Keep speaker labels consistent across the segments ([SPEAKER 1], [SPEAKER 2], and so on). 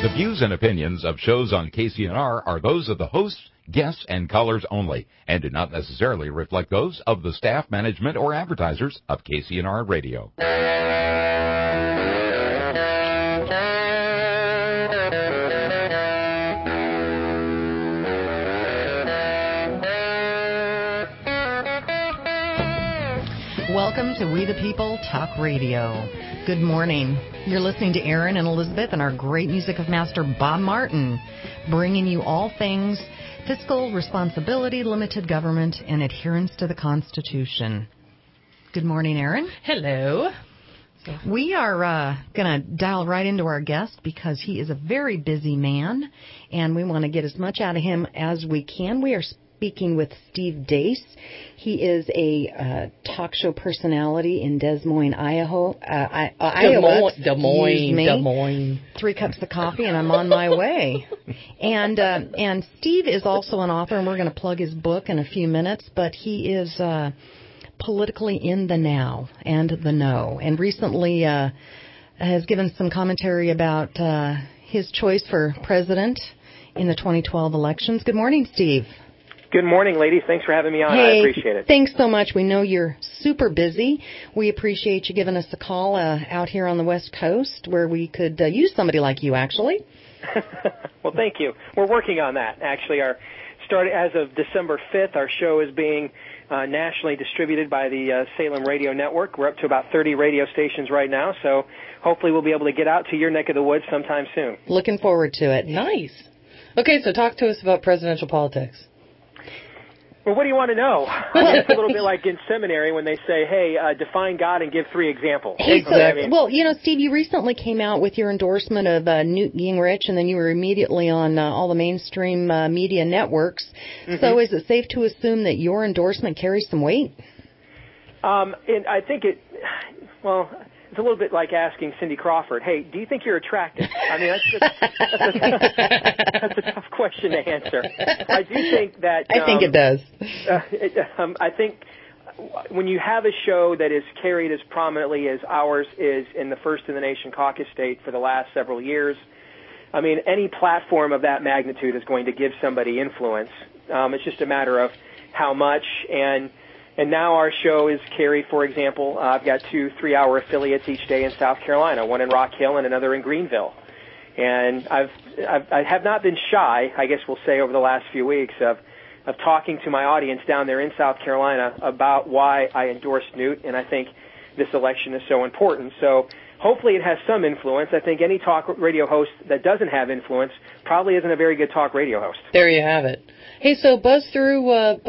[SPEAKER 1] The views and opinions of shows on KCNR are those of the hosts, guests, and callers only, and do not necessarily reflect those of the staff, management, or advertisers of KCNR Radio.
[SPEAKER 2] Welcome to We the People Talk Radio. Good morning. You're listening to Aaron and Elizabeth and our great music of Master Bob Martin, bringing you all things fiscal responsibility, limited government, and adherence to the Constitution. Good morning, Aaron.
[SPEAKER 3] Hello.
[SPEAKER 2] We are going to dial right into our guest because he is a very busy man, and we want to get as much out of him as we can. We are speaking with Steve Deace. He is a talk show personality in Des Moines, Iowa.
[SPEAKER 3] Des Moines.
[SPEAKER 2] 3 cups of coffee, and I'm on my way. And Steve is also an author, and we're going to plug his book in a few minutes. But he is politically in the now and the know, and recently has given some commentary about his choice for president in the 2012 elections. Good morning, Steve.
[SPEAKER 4] Good morning, ladies. Thanks for having me on. I appreciate it.
[SPEAKER 2] Thanks so much. We know you're super busy. We appreciate you giving us a call out here on the West Coast where we could use somebody like you, actually.
[SPEAKER 4] Well, thank you. We're working on that. Actually, as of December 5th, our show is being nationally distributed by the Salem Radio Network. We're up to about 30 radio stations right now, so hopefully we'll be able to get out to your neck of the woods sometime soon.
[SPEAKER 2] Looking forward to it.
[SPEAKER 3] Nice. Okay, so talk to us about presidential politics.
[SPEAKER 4] Well, what do you want to know? It's a little bit like in seminary when they say, hey, define God and give 3 examples.
[SPEAKER 2] Hey, well, Steve, you recently came out with your endorsement of Newt Gingrich, and then you were immediately on all the mainstream media networks. Mm-hmm. So is it safe to assume that your endorsement carries some weight?
[SPEAKER 4] And I think it's a little bit like asking Cindy Crawford, hey, do you think you're attractive? I mean, that's a tough question to answer. I do think that...
[SPEAKER 2] I think it does.
[SPEAKER 4] I think when you have a show that is carried as prominently as ours is in the First in the Nation caucus state for the last several years, I mean, any platform of that magnitude is going to give somebody influence. It's just a matter of how much, and now our show is carried, for example, I've got 2 3-hour affiliates each day in South Carolina, one in Rock Hill and another in Greenville. And I have not been shy, I guess we'll say, over the last few weeks of talking to my audience down there in South Carolina about why I endorsed Newt, and I think this election is so important. So hopefully it has some influence. I think any talk radio host that doesn't have influence probably isn't a very good talk radio host.
[SPEAKER 3] There you have it. Hey, so buzz through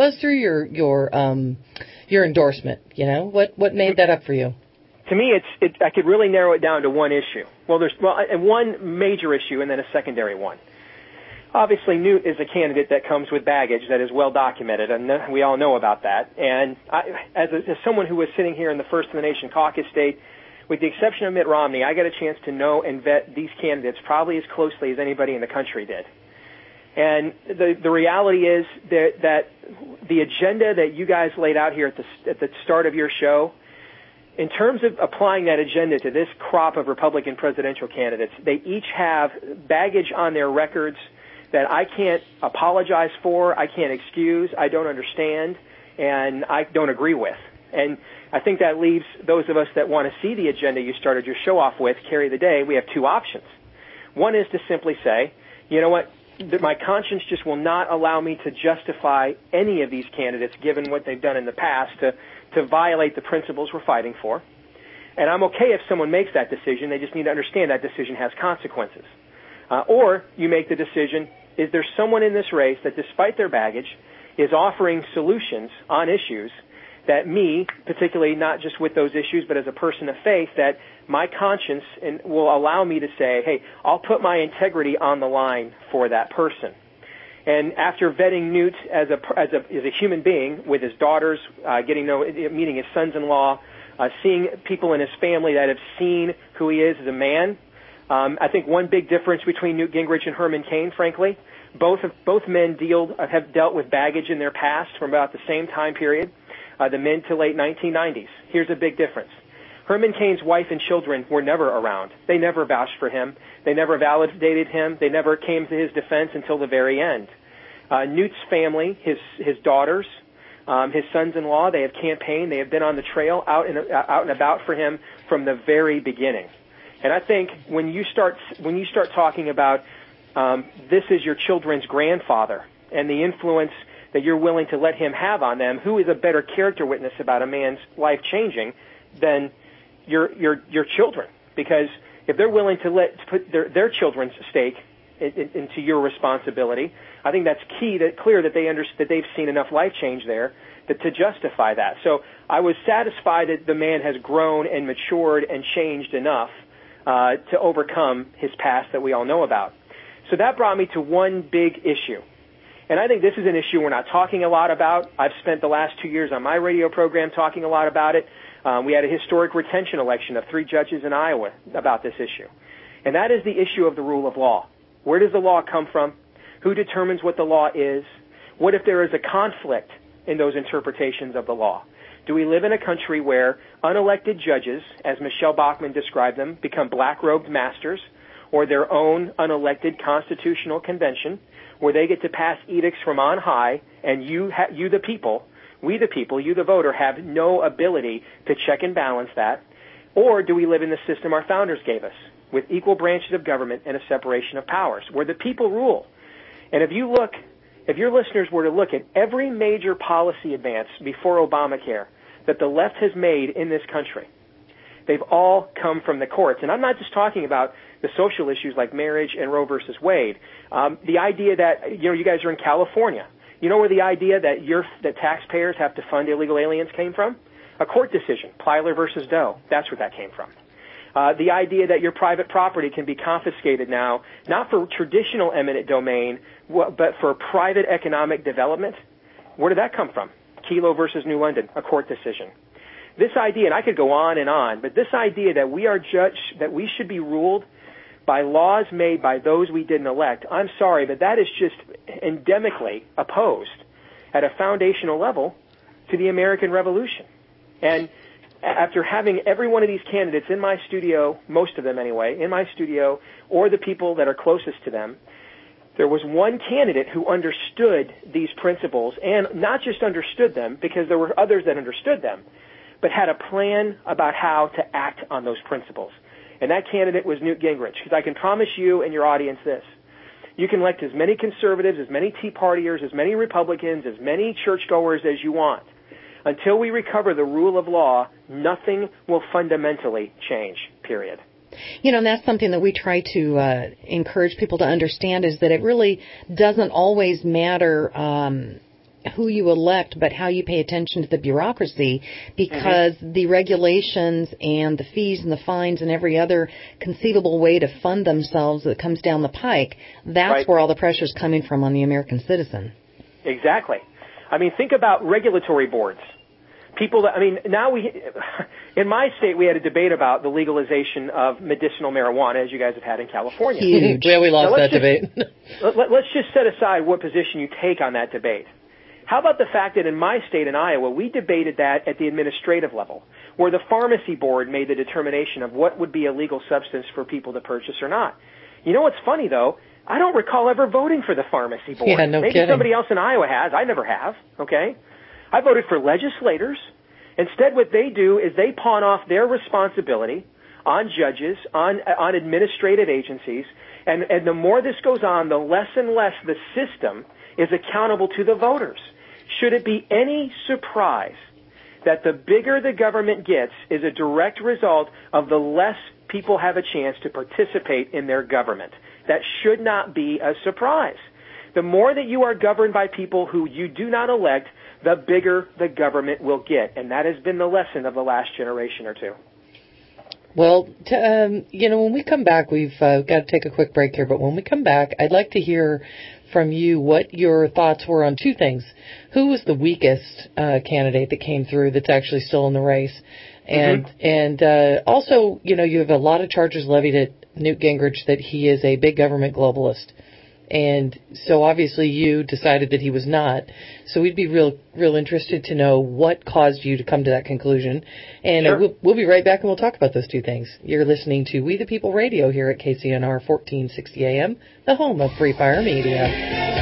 [SPEAKER 3] your endorsement. You know, what made that up for you?
[SPEAKER 4] To me, I could really narrow it down to one issue. And one major issue and then a secondary one. Obviously, Newt is a candidate that comes with baggage that is well documented, and we all know about that. And as someone who was sitting here in the First in the Nation caucus state, with the exception of Mitt Romney, I got a chance to know and vet these candidates probably as closely as anybody in the country did. And the reality is that the agenda that you guys laid out here at the start of your show, in terms of applying that agenda to this crop of Republican presidential candidates, they each have baggage on their records that I can't apologize for, I can't excuse, I don't understand, and I don't agree with. And I think that leaves those of us that want to see the agenda you started your show off with carry the day. We have 2 options. One is to simply say, you know what, my conscience just will not allow me to justify any of these candidates, given what they've done in the past, to violate the principles we're fighting for. And I'm okay if someone makes that decision. They just need to understand that decision has consequences. Or you make the decision, is there someone in this race that, despite their baggage, is offering solutions on issues that me, particularly not just with those issues, but as a person of faith, that my conscience will allow me to say, hey, I'll put my integrity on the line for that person. And after vetting Newt as a human being with his daughters, meeting his sons-in-law, seeing people in his family that have seen who he is as a man, I think one big difference between Newt Gingrich and Herman Cain, frankly, both men have dealt with baggage in their past from about the same time period, the mid to late 1990s. Here's a big difference. Herman Cain's wife and children were never around. They never vouched for him. They never validated him. They never came to his defense until the very end. Newt's family, his daughters, his sons-in-law, they have campaigned. They have been on the trail out and about for him from the very beginning. And I think when you start talking about this is your children's grandfather and the influence that you're willing to let him have on them, who is a better character witness about a man's life changing than your children? Because if they're willing to put their children's stake into your responsibility, I think that's clear that they've seen enough life change there to justify that. So I was satisfied that the man has grown and matured and changed enough to overcome his past that we all know about. So that brought me to one big issue. And I think this is an issue we're not talking a lot about. I've spent the last 2 years on my radio program talking a lot about it. We had a historic retention election of 3 judges in Iowa about this issue. And that is the issue of the rule of law. Where does the law come from? Who determines what the law is? What if there is a conflict in those interpretations of the law? Do we live in a country where unelected judges, as Michelle Bachmann described them, become black-robed masters, or their own unelected constitutional convention, where they get to pass edicts from on high, and you the people, we the people, you the voter, have no ability to check and balance that? Or do we live in the system our founders gave us, with equal branches of government and a separation of powers, where the people rule? And if your listeners were to look at every major policy advance before Obamacare that the left has made in this country, they've all come from the courts. And I'm not just talking about the social issues like marriage and Roe versus Wade. The idea that, you guys are in California. You know where the idea that taxpayers have to fund illegal aliens came from? A court decision, Plyler versus Doe. That's where that came from. The idea that your private property can be confiscated now, not for traditional eminent domain, but for private economic development. Where did that come from? Kelo versus New London, a court decision. This idea, and I could go on, but this idea that that we should be ruled by laws made by those we didn't elect, I'm sorry, but that is just endemically opposed at a foundational level to the American Revolution. And after having every one of these candidates in my studio, most of them anyway, in my studio, or the people that are closest to them, there was one candidate who understood these principles, and not just understood them, because there were others that understood them, but had a plan about how to act on those principles. And that candidate was Newt Gingrich, because I can promise you and your audience this. You can elect as many conservatives, as many Tea Partiers, as many Republicans, as many churchgoers as you want. Until we recover the rule of law, nothing will fundamentally change, period.
[SPEAKER 2] And that's something that we try to encourage people to understand, is that it really doesn't always matter who you elect, but how you pay attention to the bureaucracy, because the regulations and the fees and the fines and every other conceivable way to fund themselves that comes down the pike, that's where all the pressure is coming from on the American citizen.
[SPEAKER 4] Exactly. I mean, think about regulatory boards. In my state, we had a debate about the legalization of medicinal marijuana, as you guys have had in California.
[SPEAKER 3] Huge. Yeah, we lost that debate.
[SPEAKER 4] Let's just set aside what position you take on that debate. How about the fact that in my state, in Iowa, we debated that at the administrative level, where the pharmacy board made the determination of what would be a legal substance for people to purchase or not. You know what's funny, though? I don't recall ever voting for the pharmacy board.
[SPEAKER 3] Yeah, no
[SPEAKER 4] Maybe
[SPEAKER 3] kidding.
[SPEAKER 4] Somebody else in Iowa has. I never have, okay? I voted for legislators. Instead, what they do is they pawn off their responsibility on judges, on administrative agencies, and the more this goes on, the less and less the system is accountable to the voters. Should it be any surprise that the bigger the government gets is a direct result of the less people have a chance to participate in their government? That should not be a surprise. The more that you are governed by people who you do not elect, the bigger the government will get. And that has been the lesson of the last generation or two.
[SPEAKER 3] Well, when we come back, we've got to take a quick break here, but when we come back, I'd like to hear from you what your thoughts were on two things. Who was the weakest candidate that came through that's actually still in the race? And also, you have a lot of charges levied at Newt Gingrich that he is a big government globalist. And so obviously you decided that he was not. So we'd be real interested to know what caused you to come to that conclusion. And
[SPEAKER 4] Sure.
[SPEAKER 3] we'll be right back and we'll talk about those two things. You're listening to We the People Radio here at KCNR 1460 AM, the home of Free Fire Media.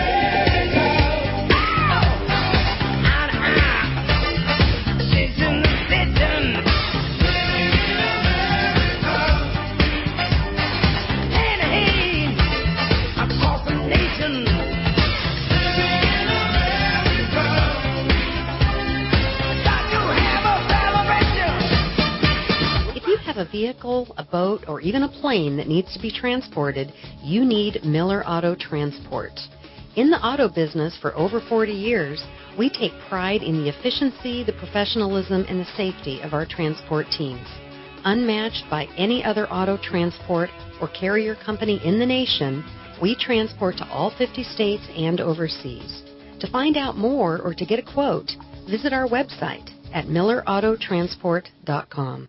[SPEAKER 5] A vehicle, a boat, or even a plane that needs to be transported, you need Miller Auto Transport. In the auto business for over 40 years, we take pride in the efficiency, the professionalism, and the safety of our transport teams. Unmatched by any other auto transport or carrier company in the nation, we transport to all 50 states and overseas. To find out more or to get a quote, visit our website at millerautotransport.com.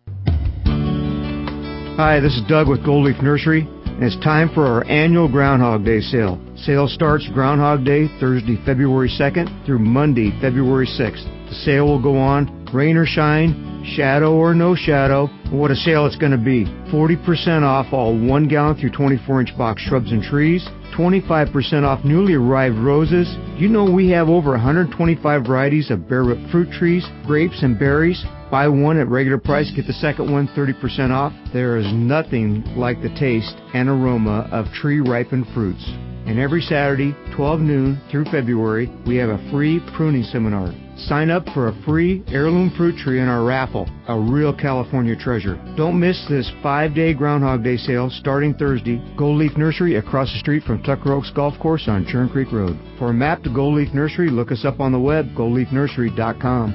[SPEAKER 6] Hi, this is Doug with Gold Leaf Nursery, and it's time for our annual Groundhog Day sale. Sale starts Groundhog Day, Thursday, February 2nd through Monday, February 6th. The sale will go on, rain or shine, shadow or no shadow. What a sale it's going to be. 40% off all 1 gallon through 24-inch box shrubs and trees, 25% off newly arrived roses. You know we have over 125 varieties of bare root fruit trees, grapes, and berries. Buy one at regular price, get the second one 30% off. There is nothing like the taste and aroma of tree-ripened fruits. And every Saturday, 12 noon through February, we have a free pruning seminar. Sign up for a free heirloom fruit tree in our raffle, a real California treasure. Don't miss this 5-day Groundhog Day sale starting Thursday. Gold Leaf Nursery across the street from Tucker Oaks Golf Course on Churn Creek Road. For a map to Gold Leaf Nursery, look us up on the web, goldleafnursery.com.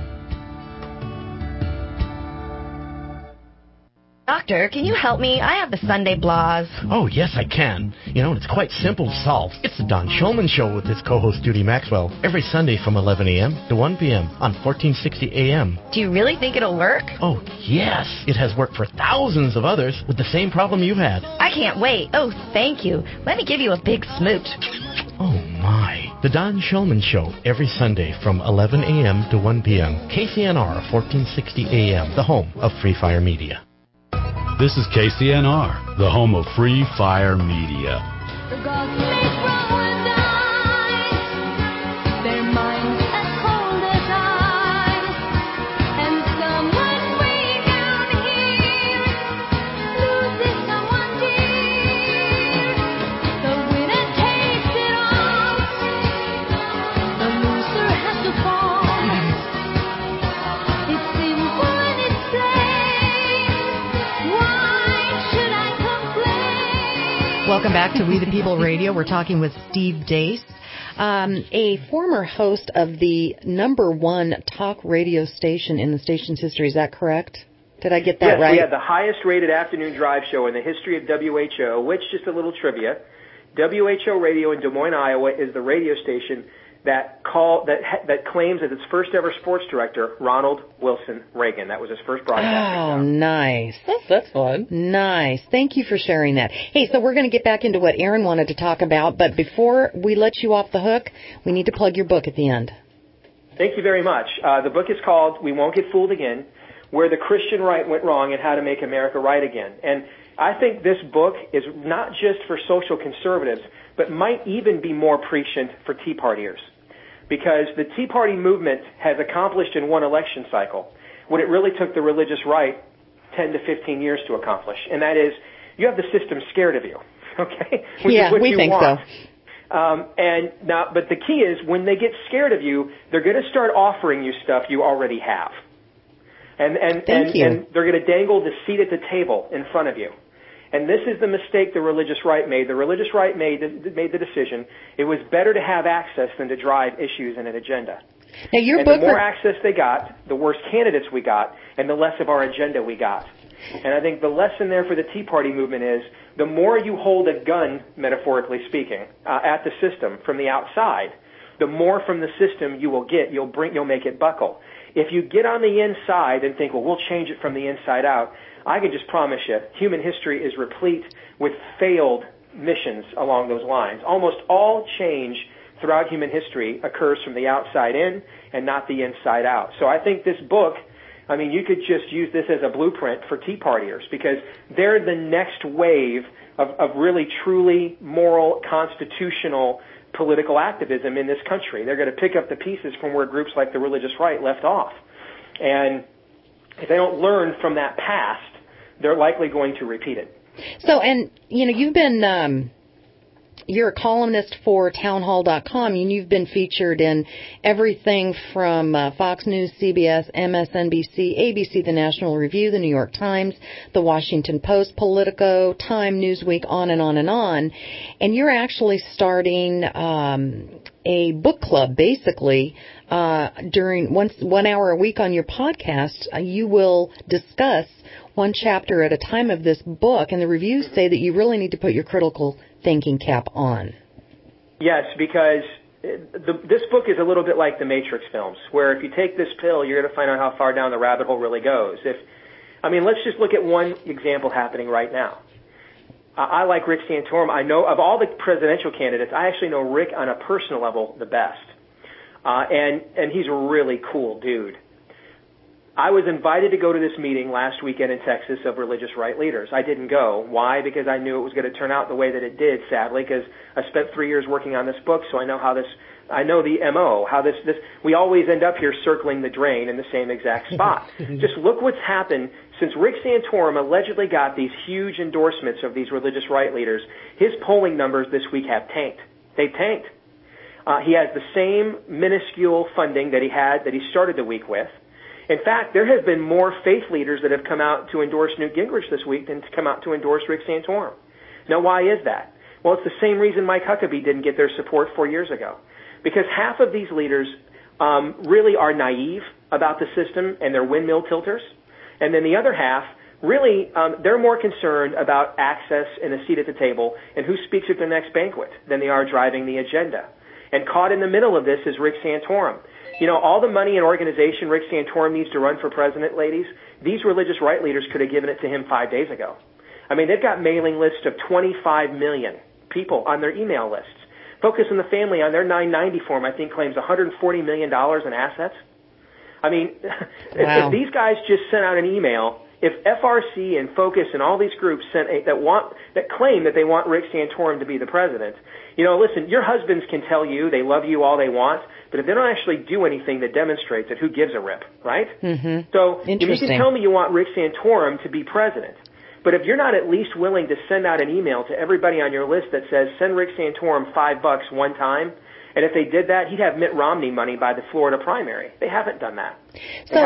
[SPEAKER 7] Doctor, can you help me? I have the Sunday blahs.
[SPEAKER 8] Oh, yes, I can. You know, it's quite simple to solve. It's the Don Shulman Show with his co-host Judy Maxwell every Sunday from 11 a.m. to 1 p.m. on 1460 a.m.
[SPEAKER 7] Do you really think it'll work?
[SPEAKER 8] Oh, yes. It has worked for thousands of others with the same problem you've had.
[SPEAKER 7] I can't wait. Oh, thank you. Let me give you a big smooch.
[SPEAKER 8] Oh, my. The Don Shulman Show every Sunday from 11 a.m. to 1 p.m. KCNR 1460 a.m., the home of Free Fire Media.
[SPEAKER 9] This is KCNR, the home of Free Fire Media.
[SPEAKER 2] Welcome back to We the People Radio. We're talking with Steve Deace, a former host of the #1 talk radio station in the station's history. Is that correct? Did I get that right?
[SPEAKER 4] Yes, we had the highest rated afternoon drive show in the history of WHO, which, just a little trivia, WHO Radio in Des Moines, Iowa is the radio station that claims as its first ever sports director Ronald Wilson Reagan. That was his first broadcasting
[SPEAKER 2] show.
[SPEAKER 4] Oh,
[SPEAKER 2] nice.
[SPEAKER 3] That's fun.
[SPEAKER 2] Nice. Thank you for sharing that. Hey, so we're going to get back into what Aaron wanted to talk about, but before we let you off the hook, we need to plug your book at the end.
[SPEAKER 4] Thank you very much. The book is called We Won't Get Fooled Again, Where the Christian Right Went Wrong and How to Make America Right Again. And I think this book is not just for social conservatives, but might even be more prescient for Tea Partiers. Because the Tea Party movement has accomplished in one election cycle what it really took the religious right 10 to 15 years to accomplish. And that is, you have the system scared of you. Okay? Which is what
[SPEAKER 2] we
[SPEAKER 4] you
[SPEAKER 2] think
[SPEAKER 4] want.
[SPEAKER 2] so.
[SPEAKER 4] But the key is, when they get scared of you, they're going to start offering you stuff you already have. And they're going to dangle the seat at the table in front of you. And this is the mistake the religious right made. The religious right made the decision. It was better to have access than to drive issues and an agenda.
[SPEAKER 2] Now, your
[SPEAKER 4] and
[SPEAKER 2] book
[SPEAKER 4] the more access they got, the worse candidates we got, and the less of our agenda we got. And I think the lesson there for the Tea Party movement is, the more you hold a gun, metaphorically speaking, at the system from the outside, the more from the system you will get. You'll make it buckle. If you get on the inside and think, well, we'll change it from the inside out, I can just promise you, human history is replete with failed missions along those lines. Almost all change throughout human history occurs from the outside in and not the inside out. So I think this book, I mean, you could just use this as a blueprint for Tea Partiers because they're the next wave of really truly moral, constitutional political activism in this country. They're going to pick up the pieces from where groups like the religious right left off. And if they don't learn from that past, they're likely going to repeat it.
[SPEAKER 2] So, and, you've been, you're a columnist for townhall.com, and you've been featured in everything from Fox News, CBS, MSNBC, ABC, The National Review, The New York Times, The Washington Post, Politico, Time, Newsweek, on and on and on. And you're actually starting a book club, basically, during 1 hour a week on your podcast. You will discuss one chapter at a time of this book, and the reviews say that you really need to put your critical thinking cap on.
[SPEAKER 4] Yes, because this book is a little bit like the Matrix films, where if you take this pill, you're going to find out how far down the rabbit hole really goes. Let's just look at one example happening right now. I like Rick Santorum. I know of all the presidential candidates, I actually know Rick on a personal level the best. And he's a really cool dude. I was invited to go to this meeting last weekend in Texas of religious right leaders. I didn't go. Why? Because I knew it was going to turn out the way that it did, sadly, because I spent 3 years working on this book, so I know I know the MO, how we always end up here circling the drain in the same exact spot. Just look what's happened since Rick Santorum allegedly got these huge endorsements of these religious right leaders. His polling numbers this week have tanked. They've tanked. He has the same minuscule funding that he started the week with. In fact, there have been more faith leaders that have come out to endorse Newt Gingrich this week than to come out to endorse Rick Santorum. Now, why is that? Well, it's the same reason Mike Huckabee didn't get their support 4 years ago. Because half of these leaders really are naive about the system and they're windmill tilters. And then the other half, really, they're more concerned about access and a seat at the table and who speaks at the next banquet than they are driving the agenda. And caught in the middle of this is Rick Santorum. All the money and organization Rick Santorum needs to run for president, ladies, these religious right leaders could have given it to him 5 days ago. I mean, they've got mailing lists of 25 million people on their email lists. Focus on the Family on their 990 form, I think, claims $140 million in assets. I mean,
[SPEAKER 2] wow.
[SPEAKER 4] If these guys just sent out an email, if FRC and Focus and all these groups that claim that they want Rick Santorum to be the president, listen, your husbands can tell you they love you all they want, but if they don't actually do anything that demonstrates it, who gives a rip, right?
[SPEAKER 2] Mm-hmm.
[SPEAKER 4] So you can tell me you want Rick Santorum to be president, but if you're not at least willing to send out an email to everybody on your list that says, send Rick Santorum $5 one time, and if they did that, he'd have Mitt Romney money by the Florida primary. They haven't done that.
[SPEAKER 2] So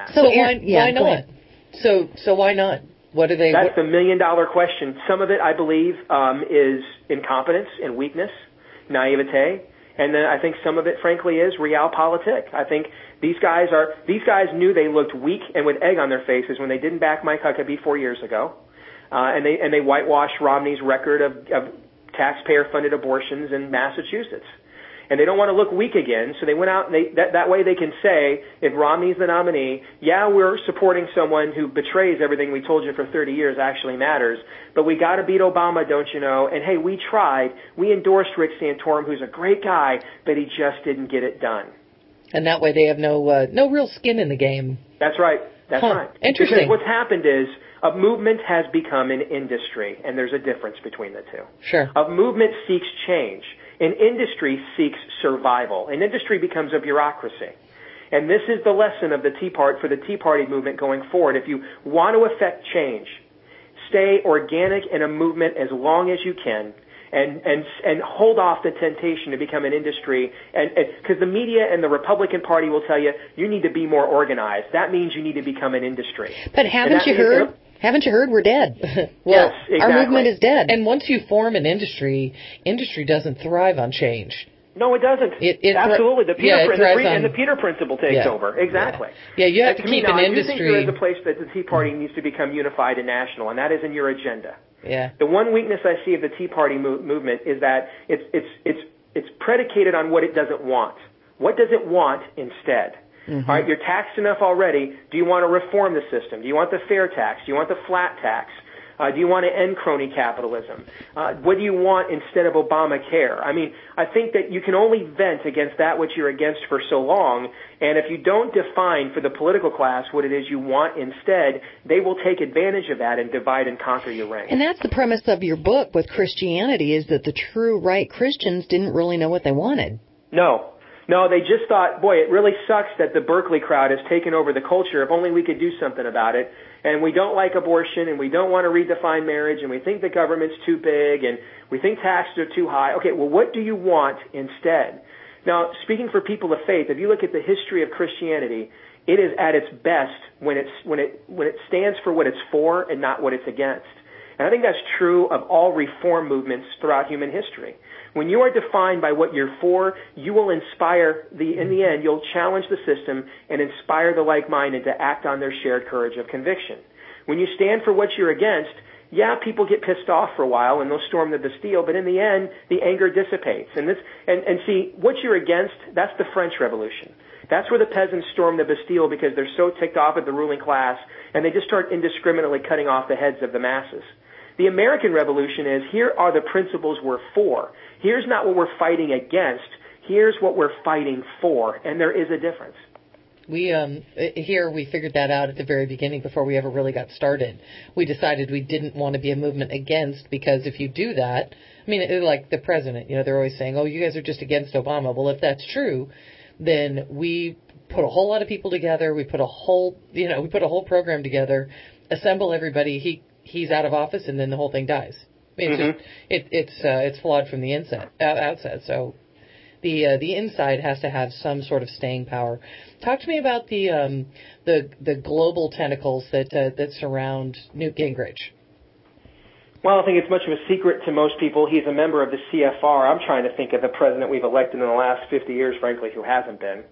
[SPEAKER 2] why
[SPEAKER 3] not? So why not? What do they?
[SPEAKER 4] That's the $1 million question. Some of it, I believe, is incompetence and weakness, naivete. And then I think some of it, frankly, is realpolitik. I think these guys knew they looked weak and with egg on their faces when they didn't back Mike Huckabee 4 years ago, and they whitewashed Romney's record of taxpayer-funded abortions in Massachusetts. And they don't want to look weak again, so they went out and that way they can say, if Romney's the nominee, yeah, we're supporting someone who betrays everything we told you for 30 years actually matters, but we got to beat Obama, don't you know? And hey, we tried. We endorsed Rick Santorum, who's a great guy, but he just didn't get it done.
[SPEAKER 3] And that way they have no real skin in the game.
[SPEAKER 4] That's right. That's right.
[SPEAKER 3] Interesting.
[SPEAKER 4] Because what's happened is a movement has become an industry, and there's a difference between the two.
[SPEAKER 3] Sure.
[SPEAKER 4] A movement seeks change. An industry seeks survival. An industry becomes a bureaucracy. And this is the lesson of the Tea Party movement going forward. If you want to affect change, stay organic in a movement as long as you can and hold off the temptation to become an industry. Because the media and the Republican Party will tell you need to be more organized. That means you need to become an industry.
[SPEAKER 2] But haven't you heard? Haven't you heard? We're dead.
[SPEAKER 4] Well, yes, exactly.
[SPEAKER 2] Our movement is dead.
[SPEAKER 3] And once you form an industry doesn't thrive on change.
[SPEAKER 4] No, it doesn't. Absolutely. The Peter principle takes over. Exactly.
[SPEAKER 3] Yeah, you have to keep an industry.
[SPEAKER 4] I do think there is a place that the Tea Party needs to become unified and national, and that is in your agenda.
[SPEAKER 3] Yeah.
[SPEAKER 4] The one weakness I see of the Tea Party movement is that it's predicated on what it doesn't want. What does it want instead? Mm-hmm. All right, you're taxed enough already. Do you want to reform the system? Do you want the fair tax? Do you want the flat tax? Do you want to end crony capitalism? What do you want instead of Obamacare? I mean, I think that you can only vent against that which you're against for so long, and if you don't define for the political class what it is you want instead, they will take advantage of that and divide and conquer your ranks.
[SPEAKER 2] And that's the premise of your book with Christianity, is that the true right Christians didn't really know what they wanted.
[SPEAKER 4] No, they just thought, boy, it really sucks that the Berkeley crowd has taken over the culture. If only we could do something about it. And we don't like abortion, and we don't want to redefine marriage, and we think the government's too big, and we think taxes are too high. Okay, well, what do you want instead? Now, speaking for people of faith, if you look at the history of Christianity, it is at its best when it stands for what it's for and not what it's against. And I think that's true of all reform movements throughout human history. When you are defined by what you're for, you will inspire in the end, you'll challenge the system and inspire the like-minded to act on their shared courage of conviction. When you stand for what you're against, yeah, people get pissed off for a while and they'll storm the Bastille, but in the end, the anger dissipates. And see, what you're against, that's the French Revolution. That's where the peasants storm the Bastille because they're so ticked off at the ruling class and they just start indiscriminately cutting off the heads of the masses. The American Revolution is, here are the principles we're for. Here's not what we're fighting against. Here's what we're fighting for. And there is a difference.
[SPEAKER 3] We figured that out at the very beginning before we ever really got started. We decided we didn't want to be a movement against, because if you do that, I mean, like the president, they're always saying, oh, you guys are just against Obama. Well, if that's true, then we put a whole lot of people together. We put a whole program together, assemble everybody. He's out of office, and then the whole thing dies. I mean, it's flawed from the outset. So the inside has to have some sort of staying power. Talk to me about the global tentacles that surround Newt Gingrich.
[SPEAKER 4] Well, I think it's much of a secret to most people. He's a member of the CFR. I'm trying to think of the president we've elected in the last 50 years, frankly, who hasn't been.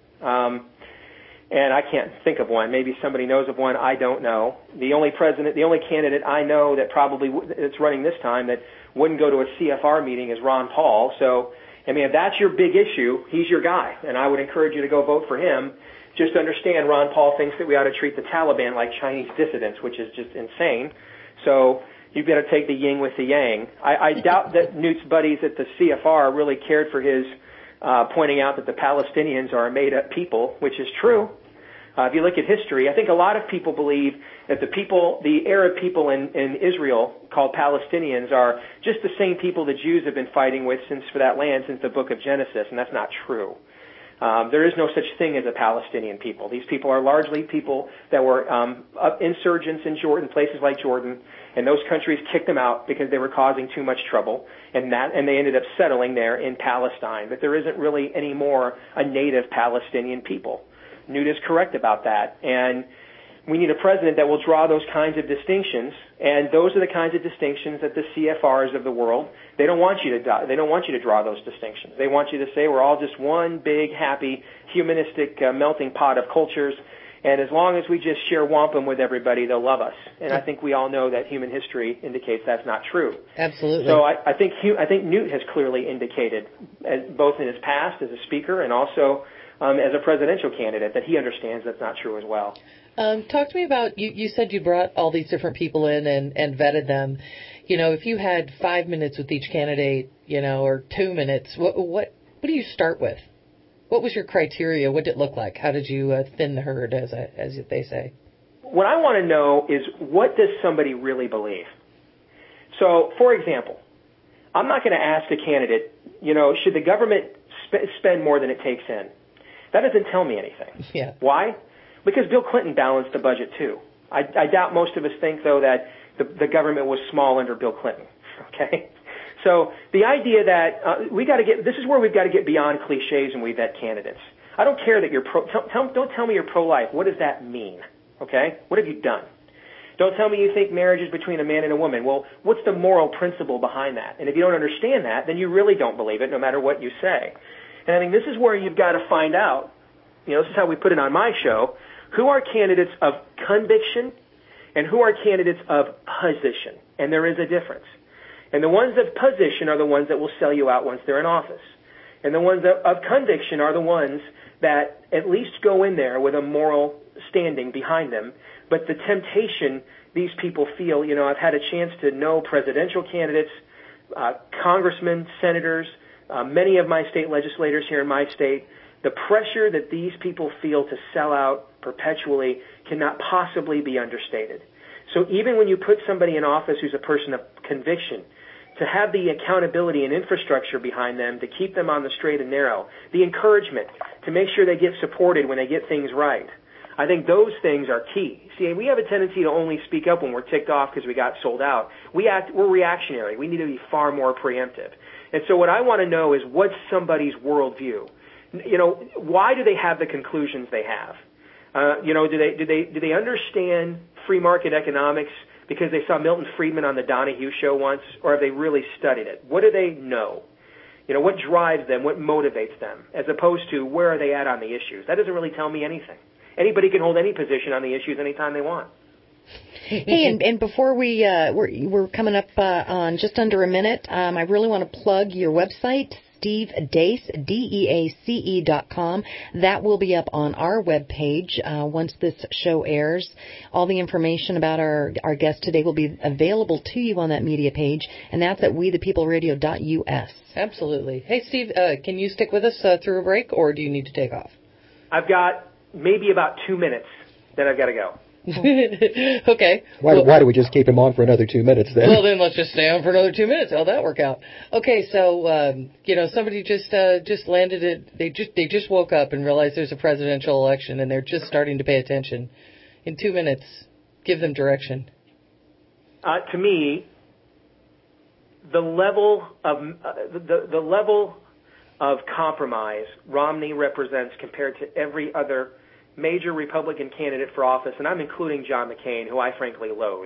[SPEAKER 4] And I can't think of one. Maybe somebody knows of one. I don't know. The only candidate I know that probably that's running this time that wouldn't go to a CFR meeting is Ron Paul. So, I mean, if that's your big issue, he's your guy. And I would encourage you to go vote for him. Just understand Ron Paul thinks that we ought to treat the Taliban like Chinese dissidents, which is just insane. So you've got to take the yin with the yang. I doubt that Newt's buddies at the CFR really cared for his pointing out that the Palestinians are a made-up people, which is true. If you look at history, I think a lot of people believe that the Arab people in Israel called Palestinians are just the same people the Jews have been fighting with for that land since the book of Genesis, and that's not true. There is no such thing as a Palestinian people. These people are largely people that were insurgents in Jordan, places like Jordan, and those countries kicked them out because they were causing too much trouble, and they ended up settling there in Palestine. But there isn't really any more a native Palestinian people. Newt is correct about that, and we need a president that will draw those kinds of distinctions, and those are the kinds of distinctions that the CFRs of the world, they don't want you to draw those distinctions. They want you to say we're all just one big, happy, humanistic melting pot of cultures, and as long as we just share wampum with everybody, they'll love us. And I think we all know that human history indicates that's not true.
[SPEAKER 3] Absolutely.
[SPEAKER 4] So I think Newt has clearly indicated, both in his past as a speaker and also as a presidential candidate, that he understands that's not true as well.
[SPEAKER 3] Talk to me about, you said you brought all these different people in and vetted them. If you had 5 minutes with each candidate, or 2 minutes, what do you start with? What was your criteria? What did it look like? How did you thin the herd, as they say?
[SPEAKER 4] What I want to know is, what does somebody really believe? So, for example, I'm not going to ask a candidate, should the government spend more than it takes in? That doesn't tell me anything.
[SPEAKER 3] Yeah.
[SPEAKER 4] Why? Because Bill Clinton balanced the budget too. I doubt most of us think, though, that the government was small under Bill Clinton. Okay? So the idea that this is where we've got to get beyond cliches when we vet candidates. I don't care that you're don't tell me you're pro-life. What does that mean? Okay? What have you done? Don't tell me you think marriage is between a man and a woman. Well, what's the moral principle behind that? And if you don't understand that, then you really don't believe it, no matter what you say. And I think this is where you've got to find out, this is how we put it on my show, who are candidates of conviction and who are candidates of position. And there is a difference. And the ones of position are the ones that will sell you out once they're in office. And the ones of conviction are the ones that at least go in there with a moral standing behind them, but the temptation these people feel. I've had a chance to know presidential candidates, congressmen, senators, many of my state legislators here in my state. The pressure that these people feel to sell out perpetually cannot possibly be understated. So even when you put somebody in office who's a person of conviction, to have the accountability and infrastructure behind them to keep them on the straight and narrow, the encouragement to make sure they get supported when they get things right, I think those things are key. See, we have a tendency to only speak up when we're ticked off because we got sold out. We're reactionary. We need to be far more preemptive. And so what I want to know is, what's somebody's worldview? Why do they have the conclusions they have? Do they understand free market economics because they saw Milton Friedman on the Donahue show once, or have they really studied it? What do they know? What drives them? What motivates them? As opposed to, where are they at on the issues? That doesn't really tell me anything. Anybody can hold any position on the issues anytime they want.
[SPEAKER 2] Hey, and before we're coming up on just under a minute, I really want to plug your website, Steve Deace, DEACE.com. That will be up on our webpage once this show airs. All the information about our guest today will be available to you on that media page, and that's at wethepeopleradio.us.
[SPEAKER 3] Absolutely. Hey, Steve, can you stick with us through a break, or do you need to take off?
[SPEAKER 4] I've got maybe about 2 minutes, then I've got to go.
[SPEAKER 3] Okay.
[SPEAKER 10] Why do we just keep him on for another 2 minutes then?
[SPEAKER 3] Well, then let's just stay on for another 2 minutes. How'd that work out? Okay, so somebody just landed it. They just woke up and realized there's a presidential election, and they're just starting to pay attention. In 2 minutes, give them direction.
[SPEAKER 4] To me, the level of compromise Romney represents compared to every other major Republican candidate for office, and I'm including John McCain, who I frankly loathe,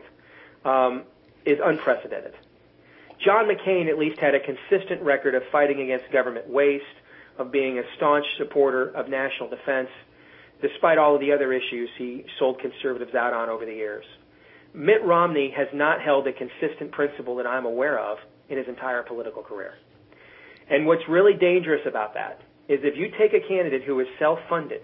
[SPEAKER 4] is unprecedented. John McCain at least had a consistent record of fighting against government waste, of being a staunch supporter of national defense, despite all of the other issues he sold conservatives out on over the years. Mitt Romney has not held a consistent principle that I'm aware of in his entire political career. And what's really dangerous about that is, if you take a candidate who is self-funded,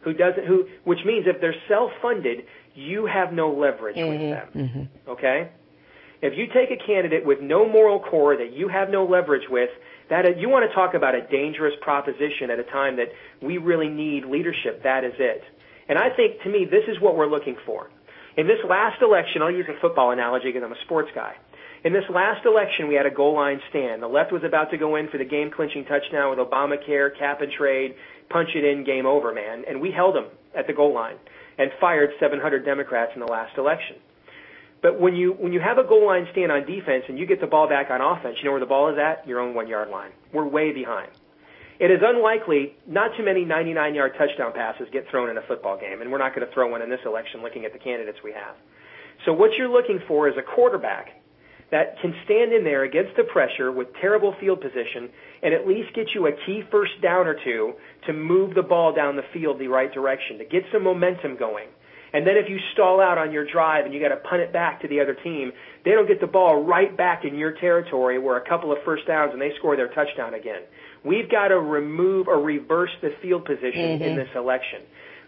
[SPEAKER 4] which means if they're self-funded, you have no leverage with them. Mm-hmm. Okay? If you take a candidate with no moral core that you have no leverage with, you want to talk about a dangerous proposition at a time that we really need leadership. That is it. And I think, to me, this is what we're looking for. In this last election, I'll use a football analogy because I'm a sports guy. In this last election, we had a goal line stand. The left was about to go in for the game-clinching touchdown with Obamacare, cap and trade, punch it in, game over, man. And we held them at the goal line and fired 700 Democrats in the last election. But when you have a goal line stand on defense and you get the ball back on offense, you know where the ball is at? Your own 1-yard line. We're way behind. It is unlikely, not too many 99-yard touchdown passes get thrown in a football game, and we're not going to throw one in this election looking at the candidates we have. So what you're looking for is a quarterback that can stand in there against the pressure with terrible field position and at least get you a key first down or two to move the ball down the field the right direction, to get some momentum going. And then if you stall out on your drive and you got to punt it back to the other team, they don't get the ball right back in your territory where a couple of first downs and they score their touchdown again. We've got to remove or reverse the field position in this election.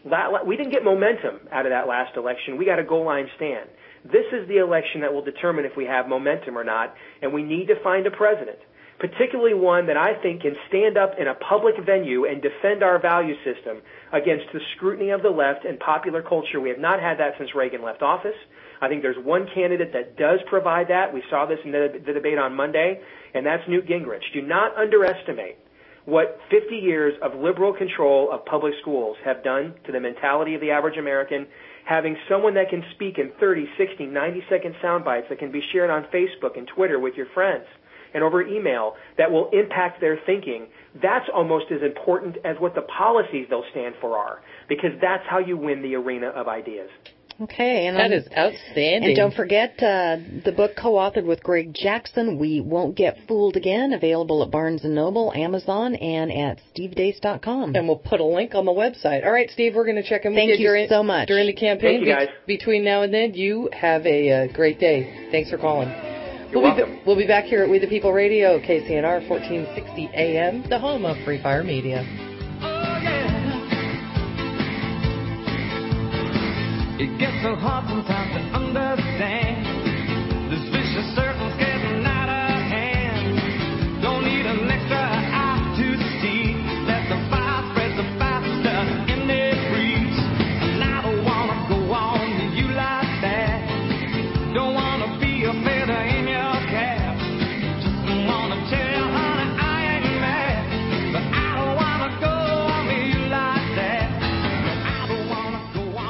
[SPEAKER 4] We didn't get momentum out of that last election. We got a goal line stand. This is the election that will determine if we have momentum or not, and we need to find a president, particularly one that I think can stand up in a public venue and defend our value system against the scrutiny of the left and popular culture. We have not had that since Reagan left office. I think there's one candidate that does provide that. We saw this in the debate on Monday, and that's Newt Gingrich. Do not underestimate what 50 years of liberal control of public schools have done to the mentality of the average American. Having someone that can speak in 30, 60, 90-second sound bites that can be shared on Facebook and Twitter with your friends and over email that will impact their thinking, that's almost as important as what the policies they'll stand for are, because that's how you win the arena of ideas.
[SPEAKER 2] Okay, and
[SPEAKER 3] that is outstanding.
[SPEAKER 2] And don't forget the book co-authored with Greg Jackson, We Won't Get Fooled Again, available at Barnes & Noble, Amazon, and at stevedeace.com.
[SPEAKER 3] And we'll put a link on the website. All right, Steve, we're going to check in with
[SPEAKER 2] you so much
[SPEAKER 3] during the campaign.
[SPEAKER 4] Thank you, guys.
[SPEAKER 3] Between now and then, you have a great day. Thanks for calling.
[SPEAKER 4] You're welcome.
[SPEAKER 3] We'll be back here at We the People Radio, KCNR 1460 AM, the home of Free Fire Media.
[SPEAKER 11] It gets so hard sometimes to understand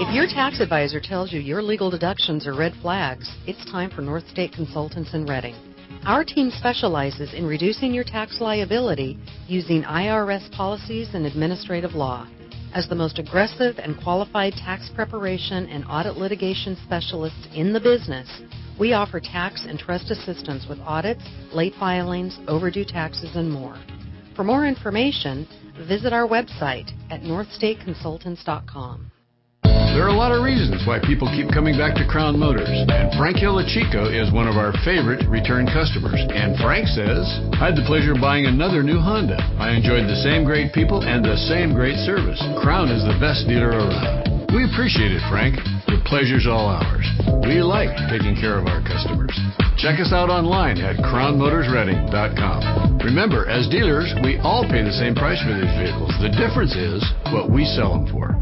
[SPEAKER 5] If your tax advisor tells you your legal deductions are red flags, it's time for North State Consultants in Reading. Our team specializes in reducing your tax liability using IRS policies and administrative law. As the most aggressive and qualified tax preparation and audit litigation specialists in the business, we offer tax and trust assistance with audits, late filings, overdue taxes, and more. For more information, visit our website at northstateconsultants.com.
[SPEAKER 11] There are a lot of reasons why people keep coming back to Crown Motors, and Frank Hillachiko is one of our favorite return customers. And Frank says, I had the pleasure of buying another new Honda. I enjoyed the same great people and the same great service. Crown is the best dealer around. We appreciate it, Frank. The pleasure's all ours. We like taking care of our customers. Check us out online at crownmotorsreading.com. Remember, as dealers, we all pay the same price for these vehicles. The difference is what we sell them for.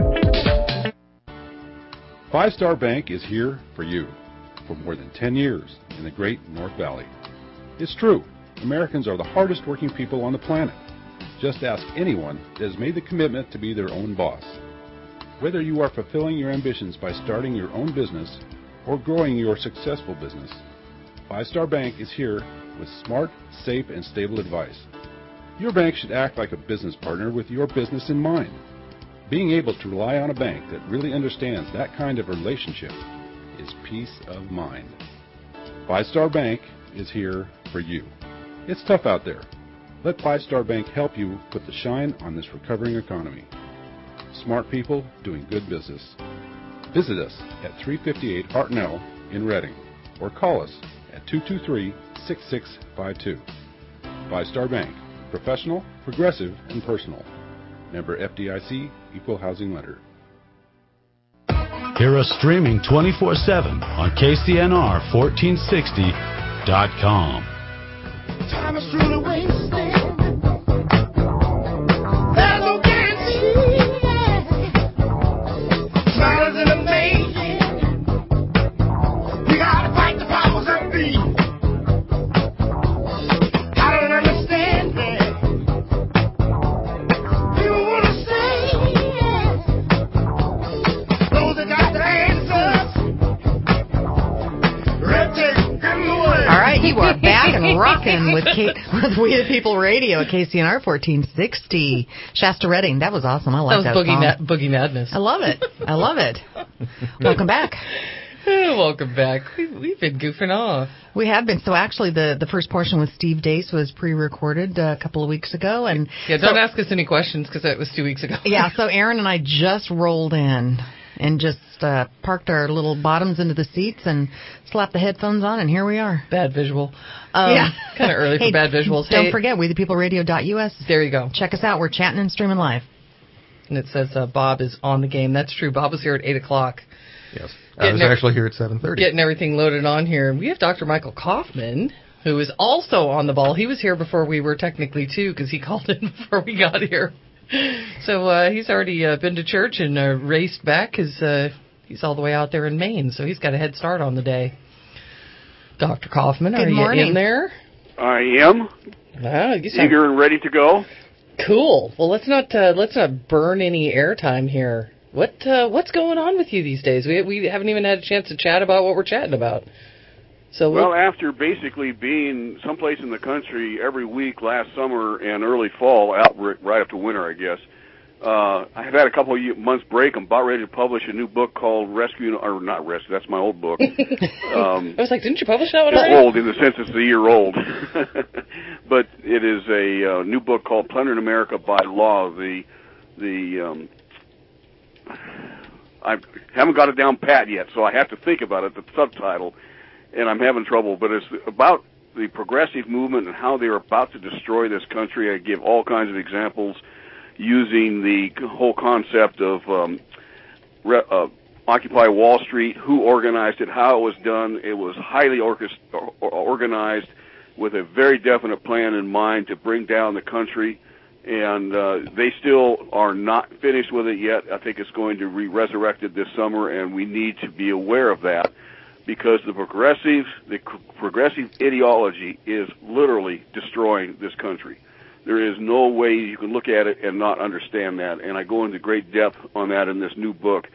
[SPEAKER 12] Five Star Bank is here for you for more than 10 years in the great North Valley. It's true, Americans are the hardest working people on the planet. Just ask anyone that has made the commitment to be their own boss. Whether you are fulfilling your ambitions by starting your own business or growing your successful business, Five Star Bank is here with smart, safe, and stable advice. Your bank should act like a business partner with your business in mind. Being able to rely on a bank that really understands that kind of relationship is peace of mind. Five Star Bank is here for you. It's tough out there. Let Five Star Bank help you put the shine on this recovering economy. Smart people doing good business. Visit us at 358 Hartnell in Reading or call us at 223-6652. Five Star Bank. Professional, progressive, and personal. Member FDIC, Equal Housing Lender.
[SPEAKER 9] Hear us streaming 24/7 on KCNR1460.com.
[SPEAKER 13] Time is truly wasted. There's no guarantee. Time isn't amazing. We gotta fight the powers that be. I don't understand that. People wanna say those that got the answers. Red tape in the way.
[SPEAKER 2] All right, you are back and rocking with We the People Radio at KCNR 1460. Shasta Redding, that was awesome. I like that song.
[SPEAKER 3] Boogie Madness.
[SPEAKER 2] I love it. I love it. Welcome back.
[SPEAKER 3] Welcome back. We've been goofing off.
[SPEAKER 2] We have been. So actually, the first portion with Steve Dace was pre-recorded a couple of weeks ago, and
[SPEAKER 3] don't ask us any questions because that was 2 weeks ago.
[SPEAKER 2] Yeah. So Aaron and I just rolled in and just parked our little bottoms into the seats and slapped the headphones on, and here we are.
[SPEAKER 3] Bad visual. Yeah. Kind of early for bad visuals.
[SPEAKER 2] Don't forget, WeThePeopleRadio.us.
[SPEAKER 3] There you go.
[SPEAKER 2] Check us out. We're chatting and streaming live.
[SPEAKER 3] And it says Bob is on the game. That's true. Bob was here at 8 o'clock.
[SPEAKER 10] Yes. I was actually here at 7:30.
[SPEAKER 3] Getting everything loaded on here. We have Dr. Michael Kaufman, who is also on the ball. He was here before we were technically, too, because he called in before we got here. So he's already been to church and raced back because he's all the way out there in Maine. So he's got a head start on the day. Dr. Kaufman, are you in there?
[SPEAKER 14] I am. Eager and ready to go.
[SPEAKER 3] Cool. Well, let's not burn any airtime here. What's going on with you these days? We haven't even had a chance to chat about what we're chatting about. So
[SPEAKER 14] well, after basically being someplace in the country every week last summer and early fall, out right up to winter, I guess, I've had a couple of months break. I'm about ready to publish a new book called Not Rescue. That's my old book.
[SPEAKER 3] I was like, didn't you publish that one already?
[SPEAKER 14] Old in the sense it's a year old. But it is a new book called Plundering America by Law. I haven't got it down pat yet, so I have to think about it, the subtitle, and I'm having trouble. But it's about the progressive movement and how they're about to destroy this country. I give all kinds of examples using the whole concept of Occupy Wall Street, who organized it, how it was done. It was highly organized with a very definite plan in mind to bring down the country. And they still are not finished with it yet. I think it's going to be resurrected this summer, and we need to be aware of that because the progressive ideology is literally destroying this country. There is no way you can look at it and not understand that, and I go into great depth on that in this new book.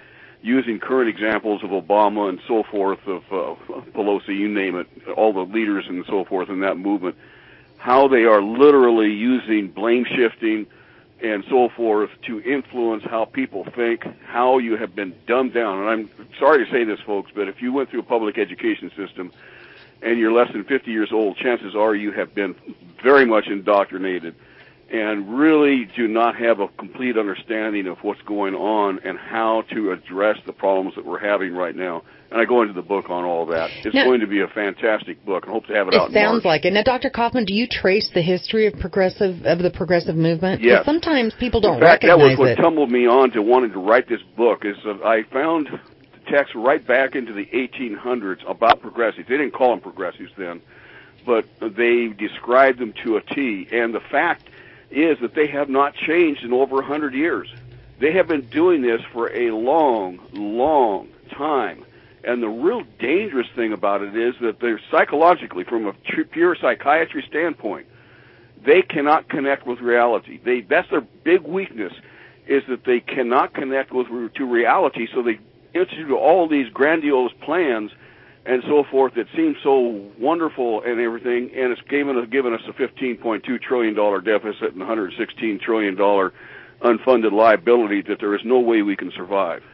[SPEAKER 14] using current examples of Obama and so forth, of Pelosi, you name it, all the leaders and so forth in that movement, how they are literally using blame shifting and so forth to influence how people think, how you have been dumbed down. And I'm sorry to say this, folks, but if you went through a public education system and you're less than 50 years old, chances are you have been very much indoctrinated and really do not have a complete understanding of what's going on and how to address the problems that we're having right now. And I go into the book on all of that. It's going to be a fantastic book. I hope to have it out in March.
[SPEAKER 2] It sounds like it. Now, Dr. Kaufman, do you trace the history of the progressive movement?
[SPEAKER 14] Yes.
[SPEAKER 2] Sometimes people don't
[SPEAKER 14] recognize it. In fact, that was what
[SPEAKER 2] it.
[SPEAKER 14] tumbled me on to wanting to write this book. Is I found text right back into the 1800s about progressives. They didn't call them progressives then, but they described them to a T. And the fact is that they have not changed in over 100 years. They have been doing this for a long, long time. And the real dangerous thing about it is that they're psychologically, from a pure psychiatry standpoint, they cannot connect with reality. That's their big weakness, is that they cannot connect to reality, so they institute all these grandiose plans and so forth that seem so wonderful and everything, and it's given us a $15.2 trillion deficit and $116 trillion unfunded liability that there is no way we can survive.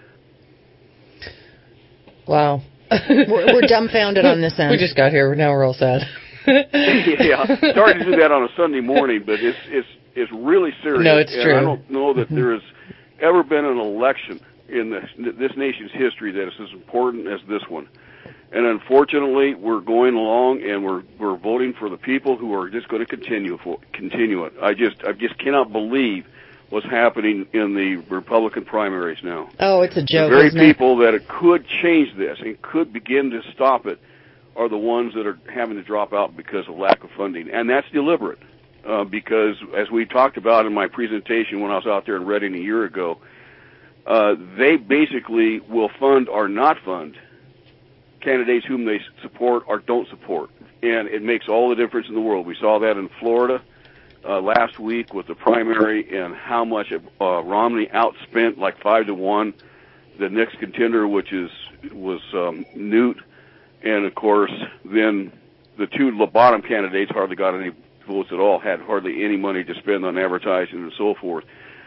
[SPEAKER 3] Wow.
[SPEAKER 2] We're dumbfounded on this end.
[SPEAKER 3] We just got here. Now we're all sad.
[SPEAKER 14] Yeah, sorry to do that on a Sunday morning, but it's really serious.
[SPEAKER 3] No, it's true.
[SPEAKER 14] I don't know that there has ever been an election in this nation's history that is as important as this one. And unfortunately, we're going along and we're voting for the people who are just going to continue it. I just cannot believe what's happening in the Republican primaries now.
[SPEAKER 2] Oh, it's a joke.
[SPEAKER 14] The very people that could change this and could begin to stop it are the ones that are having to drop out because of lack of funding. And that's deliberate, because as we talked about in my presentation when I was out there in Reading a year ago, they basically will fund or not fund candidates whom they support or don't support. And it makes all the difference in the world. We saw that in Florida last week with the primary and how much Romney outspent, like 5-1, the next contender, which was Newt. And, of course, then the two bottom candidates hardly got any votes at all, had hardly any money to spend on advertising and so forth.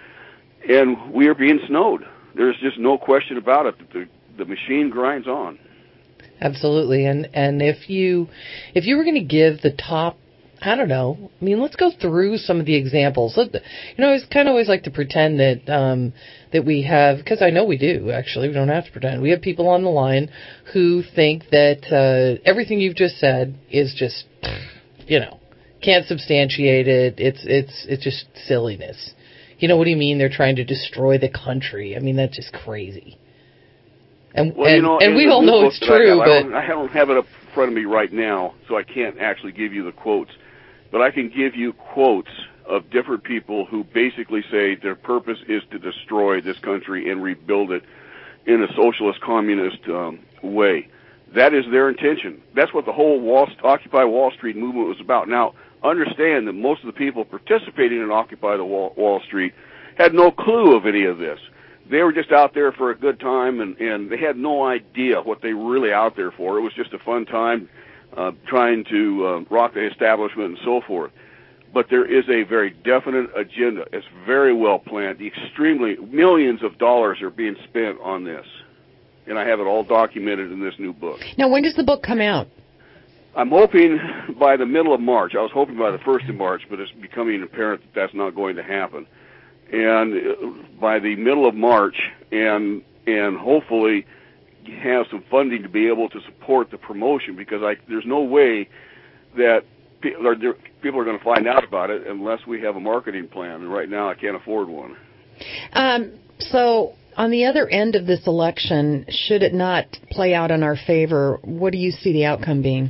[SPEAKER 14] And we are being snowed. There's just no question about it. The machine grinds on.
[SPEAKER 3] Absolutely. And if you were going to give the top, I don't know, I mean, let's go through some of the examples. I kind of always like to pretend that we have, because I know we do, actually. We don't have to pretend. We have people on the line who think that everything you've just said is just, can't substantiate it. It's just silliness. What do you mean they're trying to destroy the country? I mean, that's just crazy. And we all know it's true, but
[SPEAKER 14] I don't have it up in front of me right now, so I can't actually give you the quotes. But I can give you quotes of different people who basically say their purpose is to destroy this country and rebuild it in a socialist, communist way. That is their intention. That's what the whole Occupy Wall Street movement was about. Now, understand that most of the people participating in Occupy the Wall Street had no clue of any of this. They were just out there for a good time, and they had no idea what they were really out there for. It was just a fun time trying to rock the establishment and so forth. But there is a very definite agenda. It's very well planned. Millions of dollars are being spent on this. And I have it all documented in this new book.
[SPEAKER 2] Now, when does the book come out?
[SPEAKER 14] I'm hoping by the middle of March. I was hoping by the 1st of March, but it's becoming apparent that that's not going to happen. And by the middle of March, and hopefully have some funding to be able to support the promotion, because there's no way that people are going to find out about it unless we have a marketing plan. And right now, I can't afford one.
[SPEAKER 2] So on the other end of this election, should it not play out in our favor, what do you see the outcome being?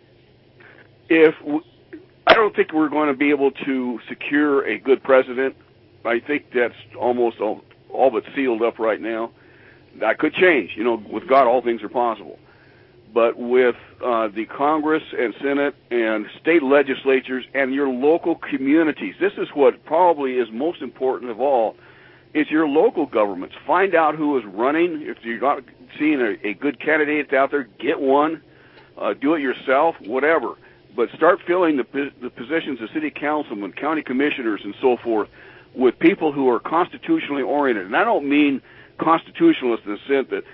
[SPEAKER 14] I don't think we're going to be able to secure a good president. I think that's almost all but sealed up right now. That could change. With God, all things are possible. But with the Congress and Senate and state legislatures and your local communities, this is what probably is most important of all, is your local governments. Find out who is running. If you're not seeing a good candidate out there, get one. Do it yourself, whatever. But start filling the positions of city councilmen, county commissioners, and so forth with people who are constitutionally oriented. And I don't mean constitutionalists in the sense that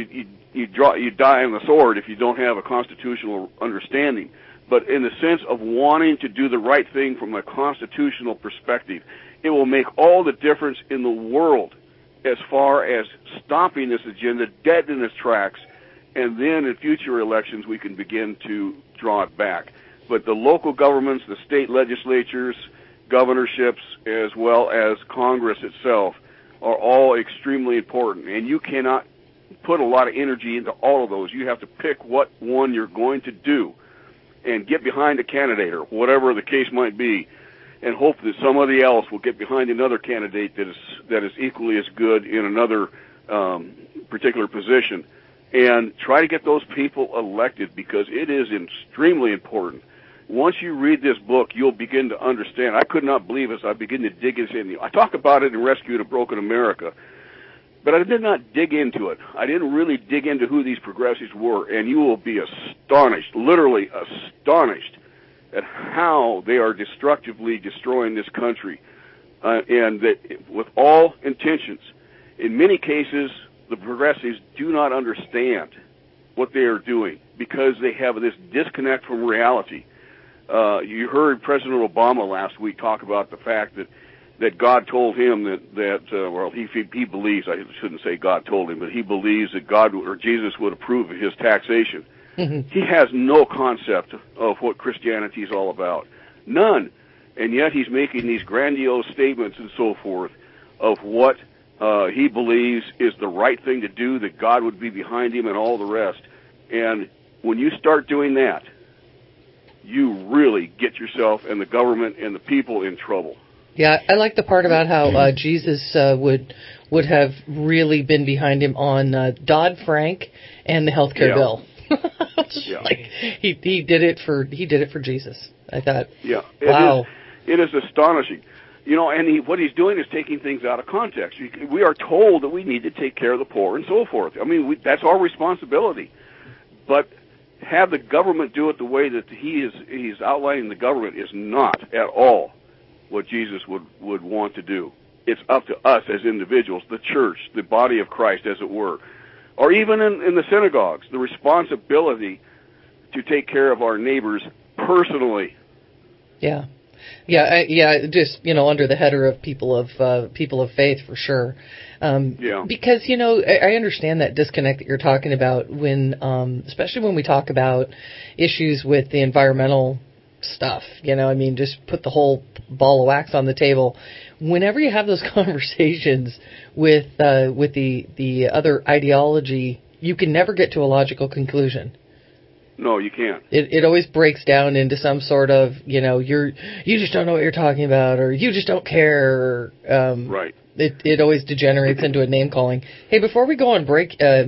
[SPEAKER 14] you die on the sword if you don't have a constitutional understanding, but in the sense of wanting to do the right thing from a constitutional perspective. It will make all the difference in the world as far as stopping this agenda dead in its tracks, and then in future elections we can begin to draw it back. But the local governments, the state legislatures, governorships, as well as Congress itself, are all extremely important, and you cannot put a lot of energy into all of those. You have to pick what one you're going to do and get behind a candidate or whatever the case might be, and hope that somebody else will get behind another candidate that is equally as good in another particular position, and try to get those people elected, because it is extremely important. Once you read this book, you'll begin to understand. I could not believe as I begin to dig into it. I talk about it in Rescue to Broken America, but I did not dig into it. I didn't really dig into who these progressives were, and you will be astonished, literally astonished, at how they are destructively destroying this country, and that with all intentions. In many cases, the progressives do not understand what they are doing because they have this disconnect from reality. You heard President Obama last week talk about the fact that God told him that he believes, I shouldn't say God told him, but he believes that God or Jesus would approve of his taxation. Mm-hmm. He has no concept of what Christianity is all about. None. And yet he's making these grandiose statements and so forth of what he believes is the right thing to do, that God would be behind him and all the rest. And when you start doing that, you really get yourself and the government and the people in trouble.
[SPEAKER 3] Yeah, I like the part about how Jesus would have really been behind him on Dodd-Frank and the healthcare bill.
[SPEAKER 14] Yeah.
[SPEAKER 3] Like he did it for Jesus. I thought.
[SPEAKER 14] Yeah.
[SPEAKER 3] Wow.
[SPEAKER 14] It is astonishing. You know, and what he's doing is taking things out of context. We are told that we need to take care of the poor and so forth. I mean, that's our responsibility. But have the government do it the way that he's outlining the government is not at all what Jesus would want to do. It's up to us as individuals, the church, the body of Christ, as it were, or even in the synagogues, the responsibility to take care of our neighbors personally.
[SPEAKER 3] Yeah. Just under the header of people of faith, for sure. Because I understand that disconnect that you're talking about when, especially when we talk about issues with the environmental stuff. Just put the whole ball of wax on the table. Whenever you have those conversations with the other ideology, you can never get to a logical conclusion.
[SPEAKER 14] No, you can't.
[SPEAKER 3] It always breaks down into some sort of, you just don't know what you're talking about, or you just don't care.
[SPEAKER 14] Right.
[SPEAKER 3] It always degenerates into a name calling. Hey, before we go on break, tell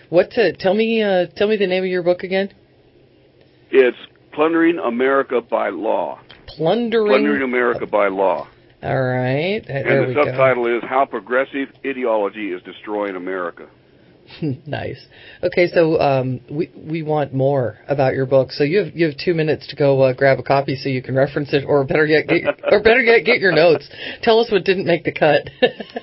[SPEAKER 3] me the name of your book again.
[SPEAKER 14] It's Plundering America by Law. Plundering America by Law.
[SPEAKER 3] All right.
[SPEAKER 14] And the subtitle is How Progressive Ideology is Destroying America.
[SPEAKER 3] Nice. Okay, so we want more about your book. So you have 2 minutes to go grab a copy so you can reference it, or better yet, get your notes. Tell us what didn't make the cut.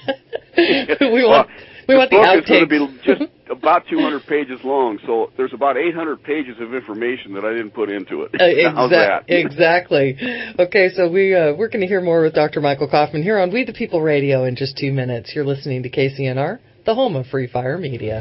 [SPEAKER 3] we want the outtakes.
[SPEAKER 14] The book is going to be just about 200 pages long, so there's about 800 pages of information that I didn't put into it. How's that?
[SPEAKER 3] Exactly. Okay, so we're going to hear more with Dr. Michael Kaufman here on We the People Radio in just 2 minutes. You're listening to KCNR, the home of Free Fire Media.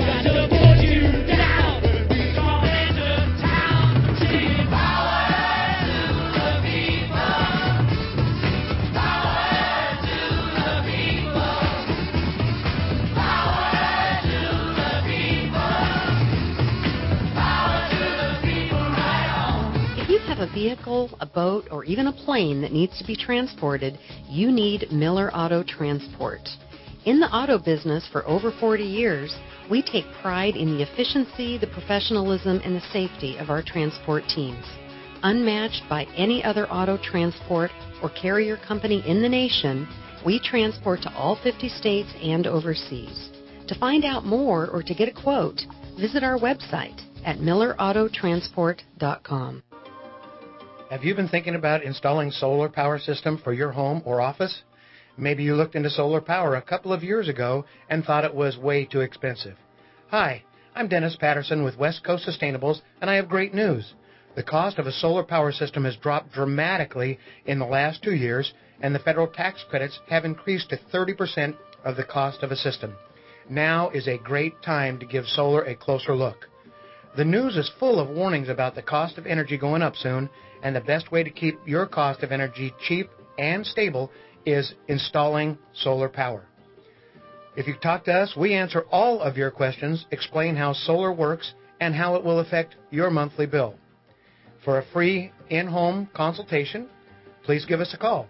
[SPEAKER 5] A vehicle, a boat, or even a plane that needs to be transported, you need Miller Auto Transport. In the auto business for over 40 years, we take pride in the efficiency, the professionalism, and the safety of our transport teams. Unmatched by any other auto transport or carrier company in the nation, We transport to all 50 states and overseas. To find out more or to get a quote, visit our website at millerautotransport.com.
[SPEAKER 15] Have you been thinking about installing solar power system for your home or office? Maybe you looked into solar power a couple of years ago and thought it was way too expensive. Hi, I'm Dennis Patterson with West Coast Sustainables, and I have great news. The cost of a solar power system has dropped dramatically in the last 2 years, and the federal tax credits have increased to 30% of the cost of a system. Now is a great time to give solar a closer look. The news is full of warnings about the cost of energy going up soon, and the best way to keep your cost of energy cheap and stable is installing solar power. If you talk to us, we answer all of your questions, explain how solar works, and how it will affect your monthly bill. For a free in-home consultation, please give us a call,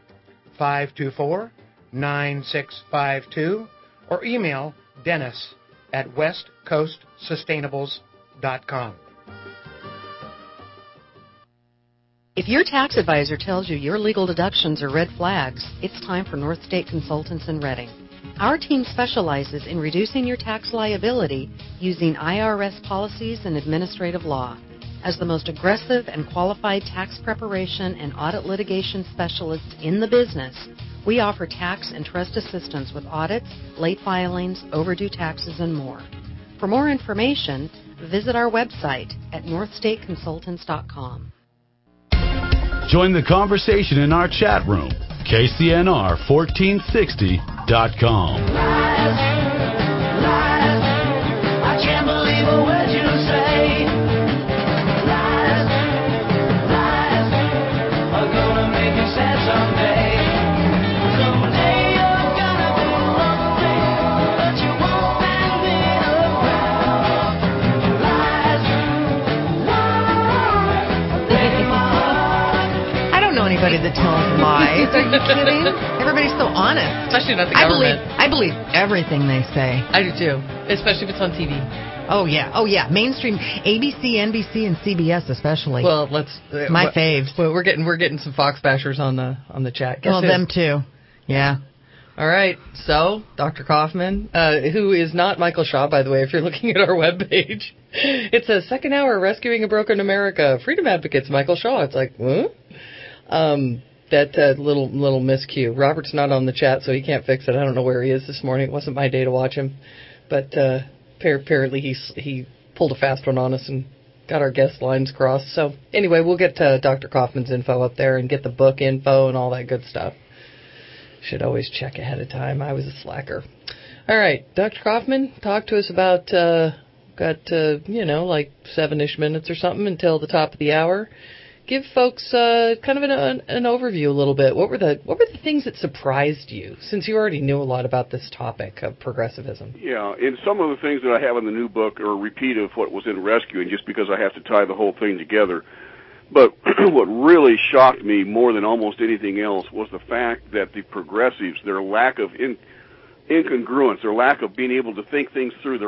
[SPEAKER 15] 524-9652, or email Dennis at westcoastsustainables.com.
[SPEAKER 5] If your tax advisor tells you your legal deductions are red flags, it's time for North State Consultants in Reading. Our team specializes in reducing your tax liability using IRS policies and administrative law. As the most aggressive and qualified tax preparation and audit litigation specialists in the business, we offer tax and trust assistance with audits, late filings, overdue taxes, and more. For more information, visit our website at northstateconsultants.com.
[SPEAKER 9] Join the conversation in our chat room, KCNR1460.com.
[SPEAKER 13] I can't believe a word you say. Lies are gonna make you sad someday. Someday you're gonna be lonely, but you won't find me around. Lies,
[SPEAKER 2] I don't know anybody that tells lies. Are you kidding? Everybody's so honest.
[SPEAKER 3] Especially not the government.
[SPEAKER 2] I believe everything they say.
[SPEAKER 3] I do too, especially if it's on TV.
[SPEAKER 2] Oh yeah. Mainstream, ABC, NBC, and CBS especially.
[SPEAKER 3] Well, let's
[SPEAKER 2] my faves.
[SPEAKER 3] Well, we're getting some Fox bashers on the chat.
[SPEAKER 2] Well, them too. Yeah.
[SPEAKER 3] All right. So, Dr. Kaufman, who is not Michael Shaw, by the way, if you're looking at our webpage, it's a second hour Rescuing a Broken America. Freedom Advocates, Michael Shaw. It's like, huh? That little miscue. Robert's not on the chat, so he can't fix it. I don't know where he is this morning. It wasn't my day to watch him, but apparently he pulled a fast one on us and got our guest lines crossed. So anyway, we'll get Dr. Kaufman's info up there and get the book info and all that good stuff. Should always check ahead of time. I was a slacker. All right, Dr. Kaufman, talk to us about like 7-ish minutes or something until the top of the hour. Give folks kind of an overview a little bit. What were the things that surprised you, since you already knew a lot about this topic of progressivism?
[SPEAKER 14] Yeah, and some of the things that I have in the new book are a repeat of what was in Rescuing, just because I have to tie the whole thing together. But what really shocked me more than almost anything else was the fact that the progressives, their lack of incongruence, their lack of being able to think things through,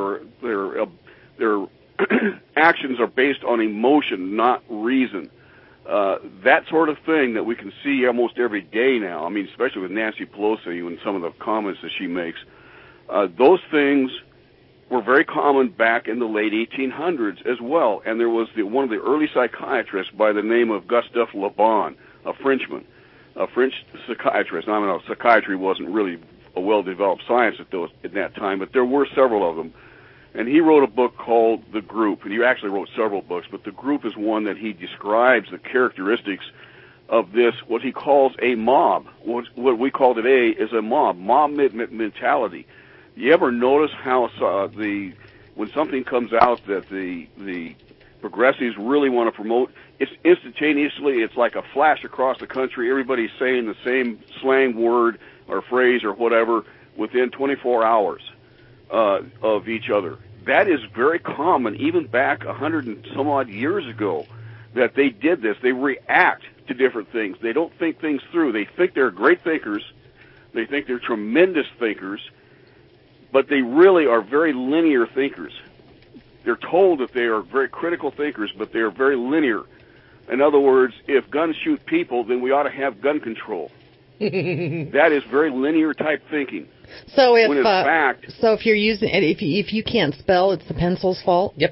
[SPEAKER 14] their actions are based on emotion, not reason. That sort of thing that we can see almost every day now, I mean, especially with Nancy Pelosi and some of the comments that she makes, those things were very common back in the late 1800s as well. And there was one of the early psychiatrists by the name of Gustave Le Bon, a Frenchman, a French psychiatrist. I mean, psychiatry wasn't really a well-developed science at that time, but there were several of them. And he wrote a book called The Group, and he actually wrote several books, but The Group is one that he describes the characteristics of this, what he calls a mob. What we call today is a mob mentality. You ever notice how when something comes out that the progressives really want to promote, it's instantaneously, it's like a flash across the country, everybody's saying the same slang word or phrase or whatever within 24 hours. Of each other. That is very common, even back 100 and some odd years ago, that they did this. They react to different things. They don't think things through. They think they're great thinkers. They think they're tremendous thinkers, but they really are very linear thinkers. They're told that they are very critical thinkers, but they are very linear. In other words, if guns shoot people, then we ought to have gun control. That is very linear type thinking.
[SPEAKER 2] So if
[SPEAKER 14] when in fact,
[SPEAKER 2] if you're using if you can't spell, it's the pencil's fault.
[SPEAKER 3] Yep.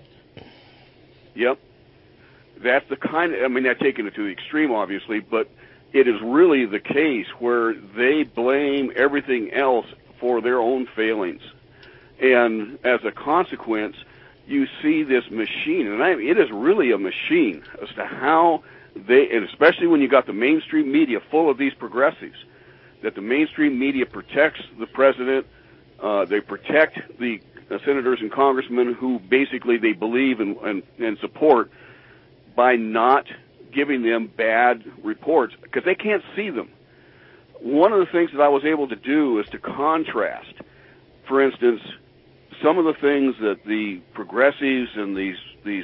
[SPEAKER 14] That's the kind of, I mean, I've taken it to the extreme, obviously, but it is really the case where they blame everything else for their own failings. And as a consequence, you see this machine, and it is really a machine as to how they, and especially when you got the mainstream media full of these progressives, that the mainstream media protects the president, they protect the senators and congressmen who basically they believe and support by not giving them bad reports because they can't see them. One of the things that I was able to do is to contrast, for instance, some of the things that the progressives and these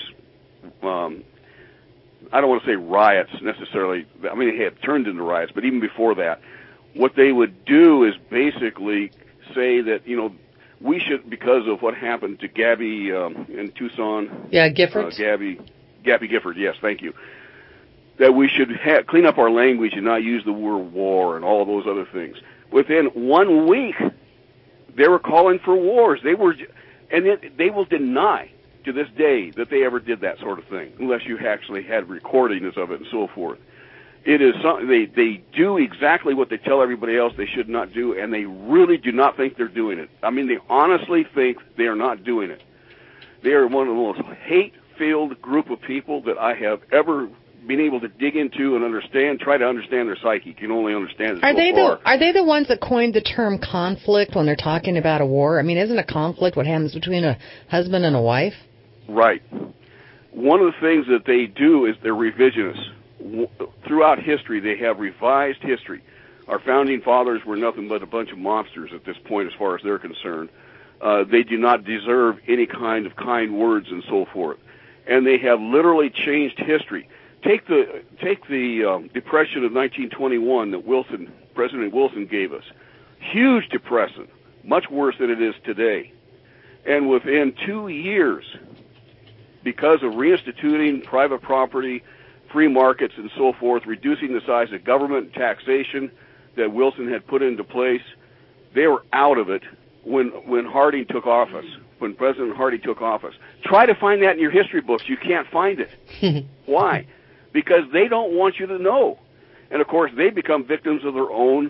[SPEAKER 14] I don't want to say riots necessarily. I mean, they have turned into riots, but even before that, what they would do is basically say that, you know, we should, because of what happened to Gabby in Tucson.
[SPEAKER 3] Yeah, Gifford.
[SPEAKER 14] Gabby Gifford, yes, thank you. That we should clean up our language and not use the word war and all those other things. Within 1 week, they were calling for wars. They will deny to this day that they ever did that sort of thing, unless you actually had recordings of it and so forth. It is something they do exactly what they tell everybody else they should not do, and they really do not think they're doing it. I mean, they honestly think they are not doing it. They are one of the most hate-filled group of people that I have ever been able to dig into and understand, try to understand their psyche. You can only understand it so far.
[SPEAKER 2] Are they the ones that coined the term conflict when they're talking about a war? I mean, isn't a conflict what happens between a husband and a wife?
[SPEAKER 14] Right. One of the things that they do is they're revisionists. Throughout history, they have revised history. Our founding fathers were nothing but a bunch of monsters at this point as far as they're concerned. They do not deserve any kind of kind words and so forth. And they have literally changed history. Take the Depression of 1921 that President Wilson gave us. Huge depression, much worse than it is today. And within 2 years, because of reinstituting private property, free markets and so forth, reducing the size of government and taxation that Wilson had put into place, they were out of it when Harding took office, when President Harding took office. Try to find that in your history books. You can't find it. Why? Because they don't want you to know. And, of course, they become victims of their own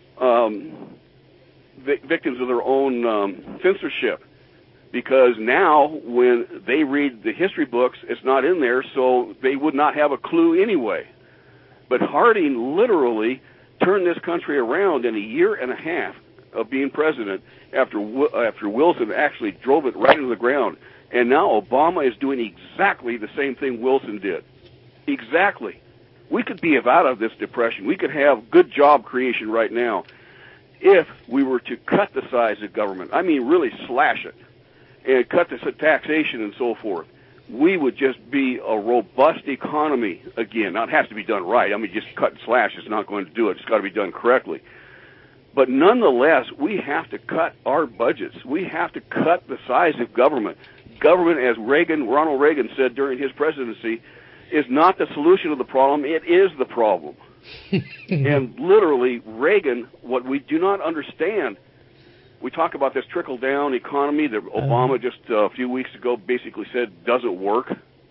[SPEAKER 14] censorship. Because now, when they read the history books, it's not in there, so they would not have a clue anyway. But Harding literally turned this country around in a year and a half of being president after Wilson actually drove it right into the ground. And now Obama is doing exactly the same thing Wilson did. Exactly. We could be out of this depression. We could have good job creation right now if we were to cut the size of government. I mean, really slash it. And cut the taxation and so forth. We would just be a robust economy again. Now, it has to be done right. I mean, just cut and slash is not going to do it. It's got to be done correctly. But nonetheless, we have to cut our budgets. We have to cut the size of government. Government, as Ronald Reagan said during his presidency, is not the solution to the problem. It is the problem. And literally, Reagan, what we do not understand, we talk about this trickle-down economy that Obama just a few weeks ago basically said doesn't work.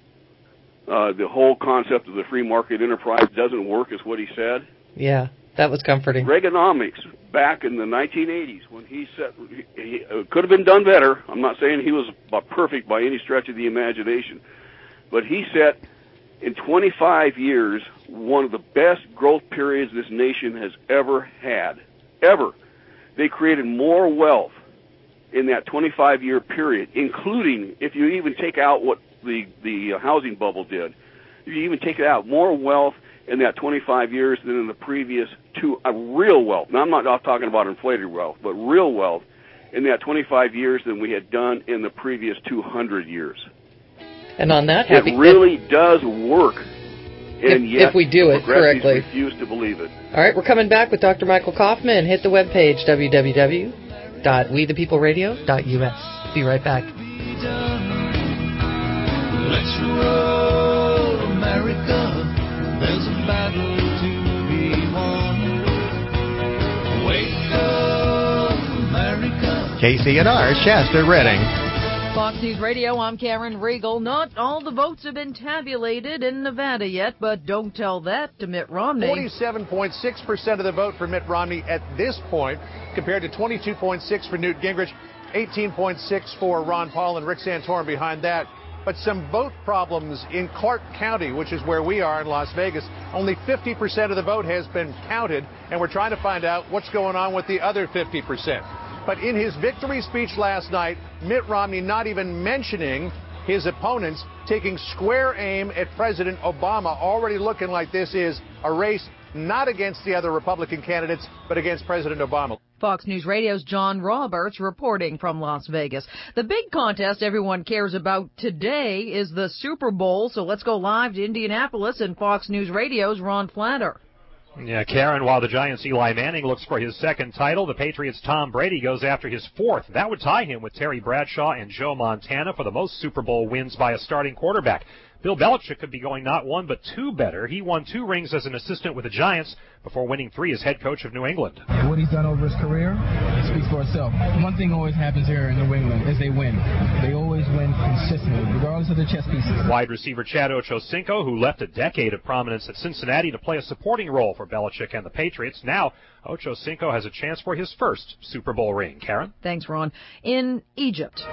[SPEAKER 14] The whole concept of the free market enterprise doesn't work is what he said.
[SPEAKER 3] Yeah, that was comforting.
[SPEAKER 14] Reaganomics, back in the 1980s, when he said he could have been done better. I'm not saying he was perfect by any stretch of the imagination. But he said in 25 years, one of the best growth periods this nation has ever had. Ever. They created more wealth in that 25-year period, including, if you even take out what the housing bubble did, if you even take it out, more wealth in that 25 years than in the previous two, real wealth. Now, I'm not talking about inflated wealth, but real wealth in that 25 years than we had done in the previous 200 years.
[SPEAKER 3] And on that,
[SPEAKER 14] it really does work. And yet,
[SPEAKER 3] if we do it correctly,
[SPEAKER 14] refuse to believe it.
[SPEAKER 3] All right, we're coming back with Dr. Michael Kaufman. Hit the webpage, www.wethepeopleradio.us. Be right back.
[SPEAKER 13] Let's roll, America. There's a battle to be won.
[SPEAKER 8] KCNR Shasta Redding.
[SPEAKER 16] Fox News Radio, I'm Karen Riegel. Not all the votes have been tabulated in Nevada yet, but don't tell that to Mitt Romney.
[SPEAKER 17] 47.6% of the vote for Mitt Romney at this point, compared to 22.6% for Newt Gingrich, 18.6% for Ron Paul and Rick Santorum behind that. But some vote problems in Clark County, which is where we are in Las Vegas. Only 50% of the vote has been counted, and we're trying to find out what's going on with the other 50%. But in his victory speech last night, Mitt Romney not even mentioning his opponents, taking square aim at President Obama, already looking like this is a race not against the other Republican candidates, but against President Obama.
[SPEAKER 16] Fox News Radio's John Roberts reporting from Las Vegas. The big contest everyone cares about today is the Super Bowl, so let's go live to Indianapolis and Fox News Radio's Ron Flatter.
[SPEAKER 18] Yeah, Karen, while the Giants' Eli Manning looks for his second title, the Patriots' Tom Brady goes after his fourth. That would tie him with Terry Bradshaw and Joe Montana for the most Super Bowl wins by a starting quarterback. Bill Belichick could be going not one but two better. He won 2 rings as an assistant with the Giants before winning 3 as head coach of New England.
[SPEAKER 19] What he's done over his career, it speaks for itself. One thing always happens here in New England is they win. They always win consistently, regardless of the chess pieces.
[SPEAKER 18] Wide receiver Chad Ochocinco, who left a decade of prominence at Cincinnati to play a supporting role for Belichick and the Patriots. Now, Ochocinco has a chance for his first Super Bowl ring. Karen?
[SPEAKER 16] Thanks, Ron. In Egypt,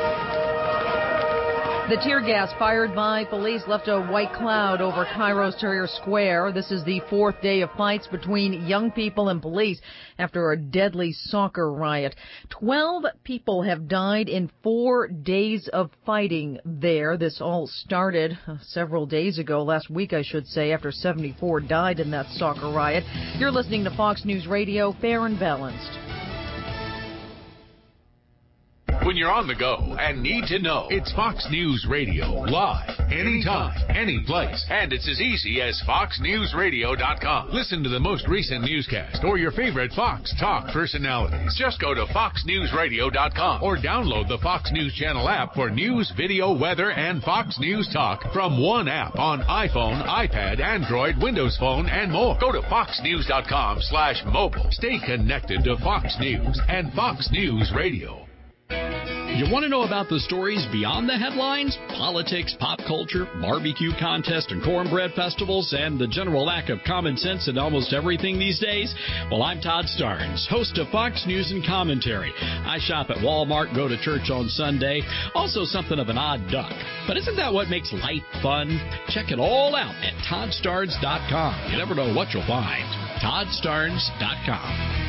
[SPEAKER 16] the tear gas fired by police left a white cloud over Cairo's Tahrir Square. This is the 4th day of fights between young people and police after a deadly soccer riot. 12 people have died in 4 days of fighting there. This all started several days ago, last week I should say, after 74 died in that soccer riot. You're listening to Fox News Radio, fair and balanced.
[SPEAKER 20] When you're on the go and need to know, it's Fox News Radio, live, anytime, any place. And it's as easy as foxnewsradio.com. Listen to the most recent newscast or your favorite Fox Talk personalities. Just go to foxnewsradio.com or download the Fox News Channel app for news, video, weather, and Fox News Talk from one app on iPhone, iPad, Android, Windows Phone, and more. Go to foxnews.com/mobile. Stay connected to Fox News and Fox News Radio.
[SPEAKER 21] You want to know about the stories beyond the headlines? Politics, pop culture, barbecue contests, and cornbread festivals, and the general lack of common sense in almost everything these days? Well, I'm Todd Starnes, host of Fox News and Commentary. I shop at Walmart, go to church on Sunday, also something of an odd duck. But isn't that what makes life fun? Check it all out at ToddStarnes.com. You never know what you'll find. ToddStarnes.com.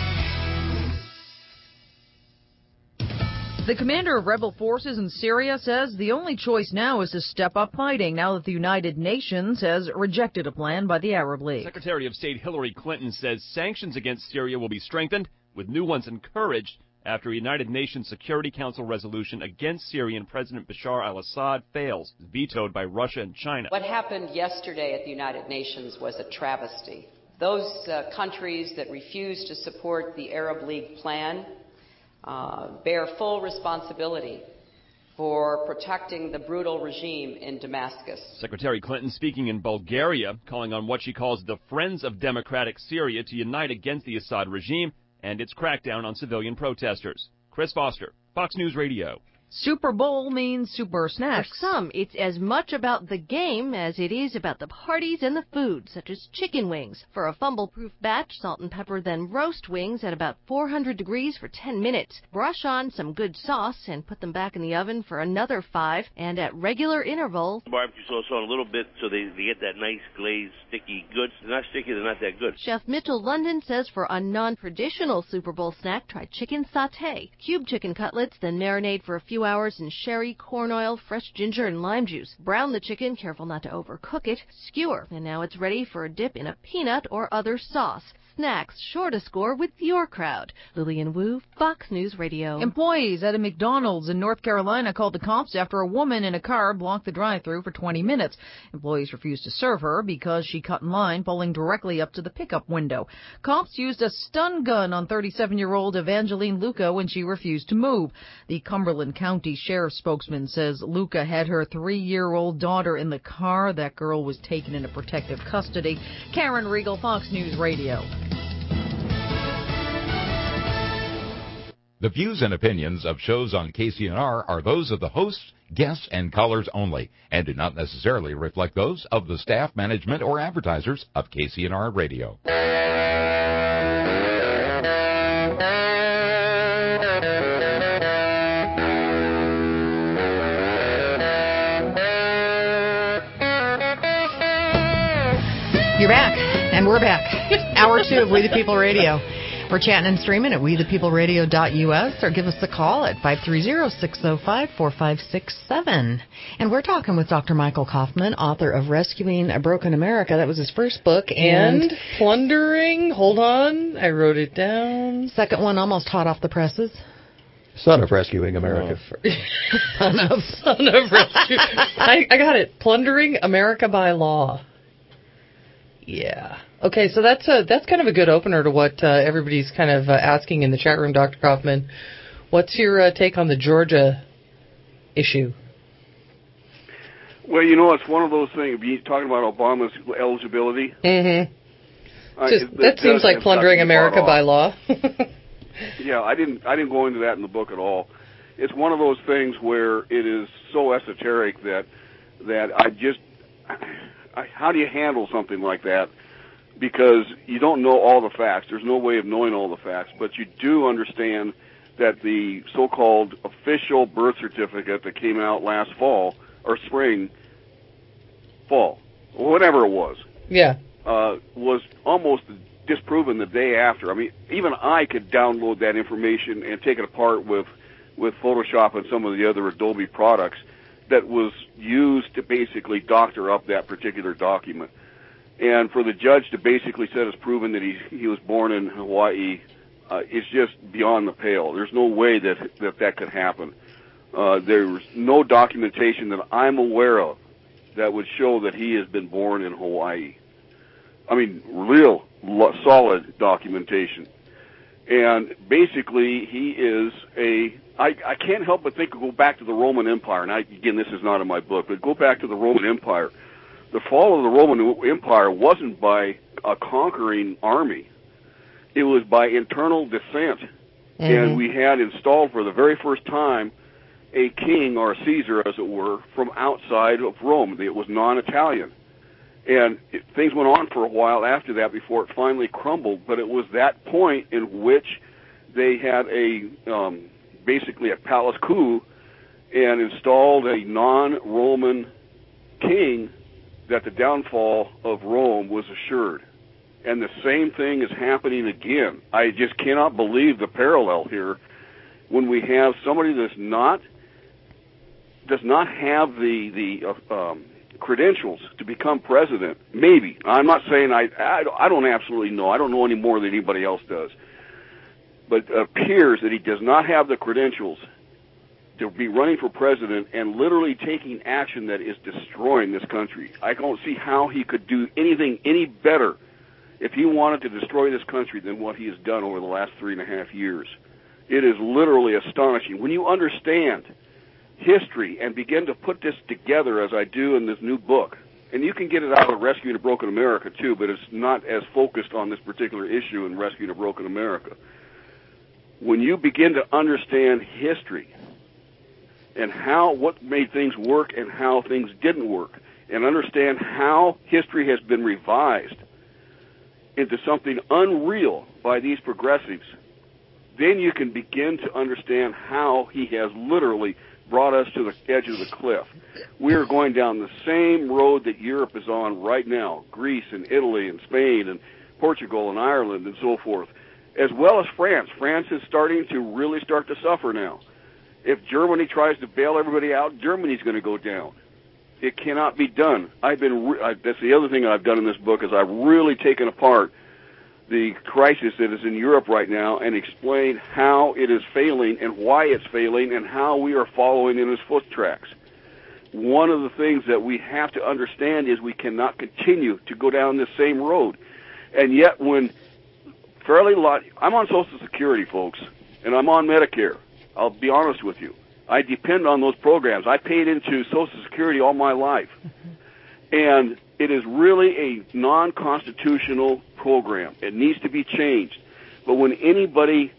[SPEAKER 16] The commander of rebel forces in Syria says the only choice now is to step up fighting now that the United Nations has rejected a plan by the Arab League.
[SPEAKER 22] Secretary of State Hillary Clinton says sanctions against Syria will be strengthened, with new ones encouraged after a United Nations Security Council resolution against Syrian President Bashar al-Assad fails, vetoed by Russia and China.
[SPEAKER 23] What happened yesterday at the United Nations was a travesty. Those countries that refused to support the Arab League plan bear full responsibility for protecting the brutal regime in Damascus.
[SPEAKER 22] Secretary Clinton speaking in Bulgaria, calling on what she calls the Friends of Democratic Syria to unite against the Assad regime and its crackdown on civilian protesters. Chris Foster, Fox News Radio.
[SPEAKER 16] Super Bowl means super snacks.
[SPEAKER 24] For some, it's as much about the game as it is about the parties and the food, such as chicken wings. For a fumble-proof batch, salt and pepper, then roast wings at about 400 degrees for 10 minutes. Brush on some good sauce and put them back in the oven for another 5, and at regular intervals.
[SPEAKER 25] Barbecue sauce on a little bit so they get that nice glazed, sticky goods. They're not sticky, they're not that good.
[SPEAKER 24] Chef Mitchell London says for a non-traditional Super Bowl snack, try chicken sauté. Cube chicken cutlets, then marinate for a few hours in sherry, corn oil, fresh ginger, and lime juice. Brown the chicken, careful not to overcook it. Skewer, and now it's ready for a dip in a peanut or other sauce. Snacks sure to score with your crowd. Lillian Wu, Fox News Radio.
[SPEAKER 16] Employees at a McDonald's in North Carolina called the cops after a woman in a car blocked the drive-thru for 20 minutes. Employees refused to serve her because she cut in line, pulling directly up to the pickup window. Cops used a stun gun on 37-year-old Evangeline Luca when she refused to move. The Cumberland County Sheriff's spokesman says Luca had her 3-year-old daughter in the car. That girl was taken into protective custody. Karen Riegel, Fox News Radio.
[SPEAKER 1] The views and opinions of shows on KCNR are those of the hosts, guests, and callers only, and do not necessarily reflect those of the staff, management, or advertisers of KCNR Radio.
[SPEAKER 2] You're back, and we're back. Hour 2 of We the People Radio. We're chatting and streaming at wethepeopleradio.us, or give us a call at 530-605-4567. And we're talking with Dr. Michael Kaufman, author of Rescuing a Broken America. That was his first book.
[SPEAKER 3] And Plundering, hold on, I wrote it down.
[SPEAKER 2] Second one almost hot off the presses.
[SPEAKER 10] Son of Rescuing America.
[SPEAKER 3] Son of Rescue. I got it. Plundering America by Law. Yeah. Okay, so that's kind of a good opener to what everybody's kind of asking in the chat room, Dr. Kaufman. What's your take on the Georgia issue?
[SPEAKER 14] Well, you know, it's one of those things. You're talking about Obama's eligibility.
[SPEAKER 3] Mm-hmm. That seems like plundering America by law.
[SPEAKER 14] Yeah, I didn't go into that in the book at all. It's one of those things where it is so esoteric that how do you handle something like that? Because you don't know all the facts. There's no way of knowing all the facts, but you do understand that the so-called official birth certificate that came out last fall, or fall, whatever it was, was almost disproven the day after. I mean, even I could download that information and take it apart with Photoshop and some of the other Adobe products that was used to basically doctor up that particular document. And for the judge to basically say it's proven that he was born in Hawaii is just beyond the pale. There's no way that could happen. There's no documentation that I'm aware of that would show that he has been born in Hawaii. I mean, real solid documentation. And basically, he is I can't help but go back to the Roman Empire. And again, this is not in my book, but go back to the Roman Empire. The fall of the Roman Empire wasn't by a conquering army. It was by internal descent. Mm-hmm. And we had installed for the very first time a king, or a Caesar, as it were, from outside of Rome. It was non-Italian. And things went on for a while after that before it finally crumbled. But it was that point in which they had basically a palace coup and installed a non-Roman king, that the downfall of Rome was assured. And the same thing is happening again. I just cannot believe the parallel here when we have somebody does not have the credentials to become president. Maybe. I'm not saying I don't absolutely know. I don't know any more than anybody else does. But it appears that he does not have the credentials to be running for president and literally taking action that is destroying this country. I don't see how he could do anything any better if he wanted to destroy this country than what he has done over the last 3.5 years. It is literally astonishing. When you understand history and begin to put this together, as I do in this new book, and you can get it out of Rescuing a Broken America too, but it's not as focused on this particular issue in Rescuing a Broken America. When you begin to understand history and what made things work and how things didn't work, and understand how history has been revised into something unreal by these progressives, then you can begin to understand how he has literally brought us to the edge of the cliff. We are going down the same road that Europe is on right now, Greece and Italy and Spain and Portugal and Ireland and so forth, as well as France. France is starting to really start to suffer now. If Germany tries to bail everybody out, Germany's going to go down. It cannot be done. That's the other thing I've done in this book, is I've really taken apart the crisis that is in Europe right now and explained how it is failing and why it's failing and how we are following in its foot tracks. One of the things that we have to understand is we cannot continue to go down this same road. And yet I'm on Social Security, folks, and I'm on Medicare. I'll be honest with you. I depend on those programs. I paid into Social Security all my life. And it is really a non-constitutional program. It needs to be changed. But when anybody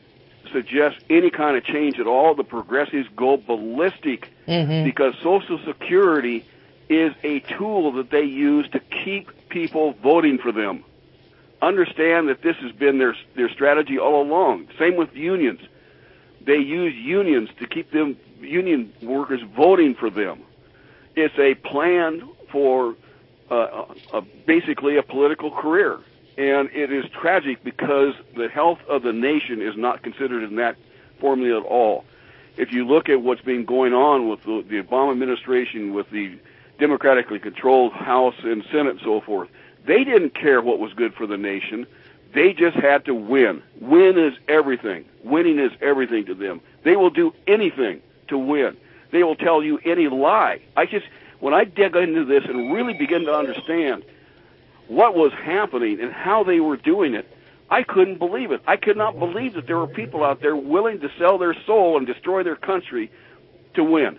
[SPEAKER 14] suggest any kind of change at all, the progressives go ballistic because Social Security is a tool that they use to keep people voting for them. Understand that this has been their strategy all along. Same with unions. They use unions to keep them union workers voting for them. It's a plan for basically a political career. And it is tragic because the health of the nation is not considered in that formula at all. If you look at what's been going on with the Obama administration, with the democratically controlled House and Senate and so forth, they didn't care what was good for the nation. They just had to win. Win is everything. Winning is everything to them. They will do anything to win. They will tell you any lie. When I dig into this and really begin to understand what was happening and how they were doing it, I couldn't believe it. I could not believe that there were people out there willing to sell their soul and destroy their country to win.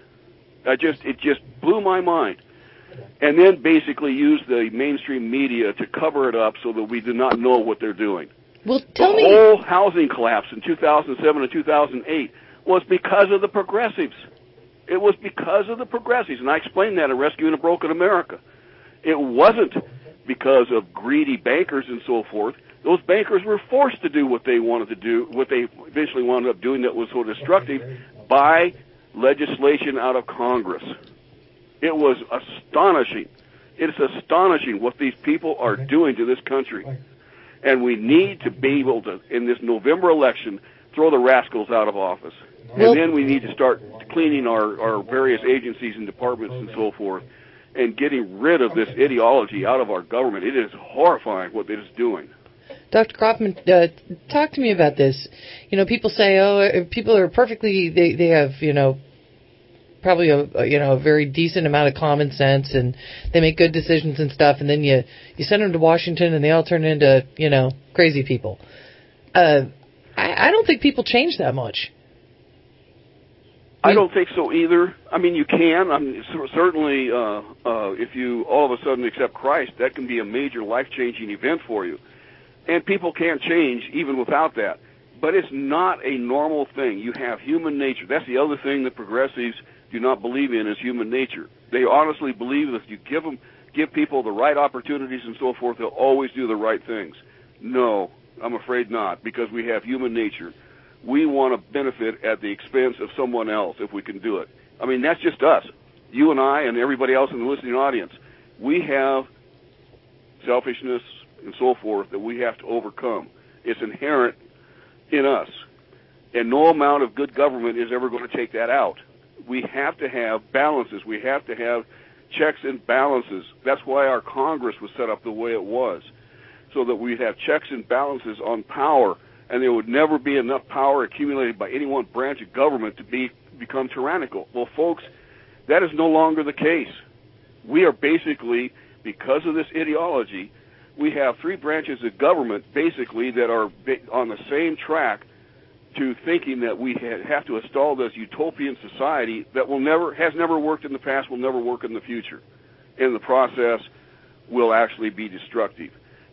[SPEAKER 14] It just blew my mind. And then basically use the mainstream media to cover it up so that we do not know what they're doing.
[SPEAKER 3] Well, tell me.
[SPEAKER 14] The whole housing collapse in 2007 and 2008 was because of the progressives. It was because of the progressives, and I explained that in Rescuing a Broken America. It wasn't because of greedy bankers and so forth. Those bankers were forced to do what they wanted to do, what they eventually wound up doing that was so destructive, by legislation out of Congress. It was astonishing. It's astonishing what these people are doing to this country. And we need to be able to, in this November election, throw the rascals out of office. And then we need to start cleaning our various agencies and departments and so forth and getting rid of this ideology out of our government. It is horrifying what it is doing.
[SPEAKER 3] Dr. Kaufman, talk to me about this. You know, people say, people are perfectly, they have, probably a very decent amount of common sense, and they make good decisions and stuff, and then you send them to Washington and they all turn into, crazy people. I don't think people change that much.
[SPEAKER 14] I don't think so either. I mean, you can. Certainly, if you all of a sudden accept Christ, that can be a major life-changing event for you. And people can change even without that. But it's not a normal thing. You have human nature. That's the other thing that progressives do not believe in, is human nature. They honestly believe that if you give people the right opportunities and so forth, they'll always do the right things. No, I'm afraid not, because we have human nature. We want to benefit at the expense of someone else if we can do it. I mean, that's just us. You and I and everybody else in the listening audience. We have selfishness and so forth that we have to overcome. It's inherent in us. And no amount of good government is ever going to take that out. We have to have balances. We have to have checks and balances. That's why our Congress was set up the way it was, so that we'd have checks and balances on power, and there would never be enough power accumulated by any one branch of government to become tyrannical. Well, folks, that is no longer the case. We are basically, because of this ideology, we have three branches of government basically that are on the same track to thinking that we have to install this utopian society that has never worked in the past, will never work in the future. In the process, will actually be destructive.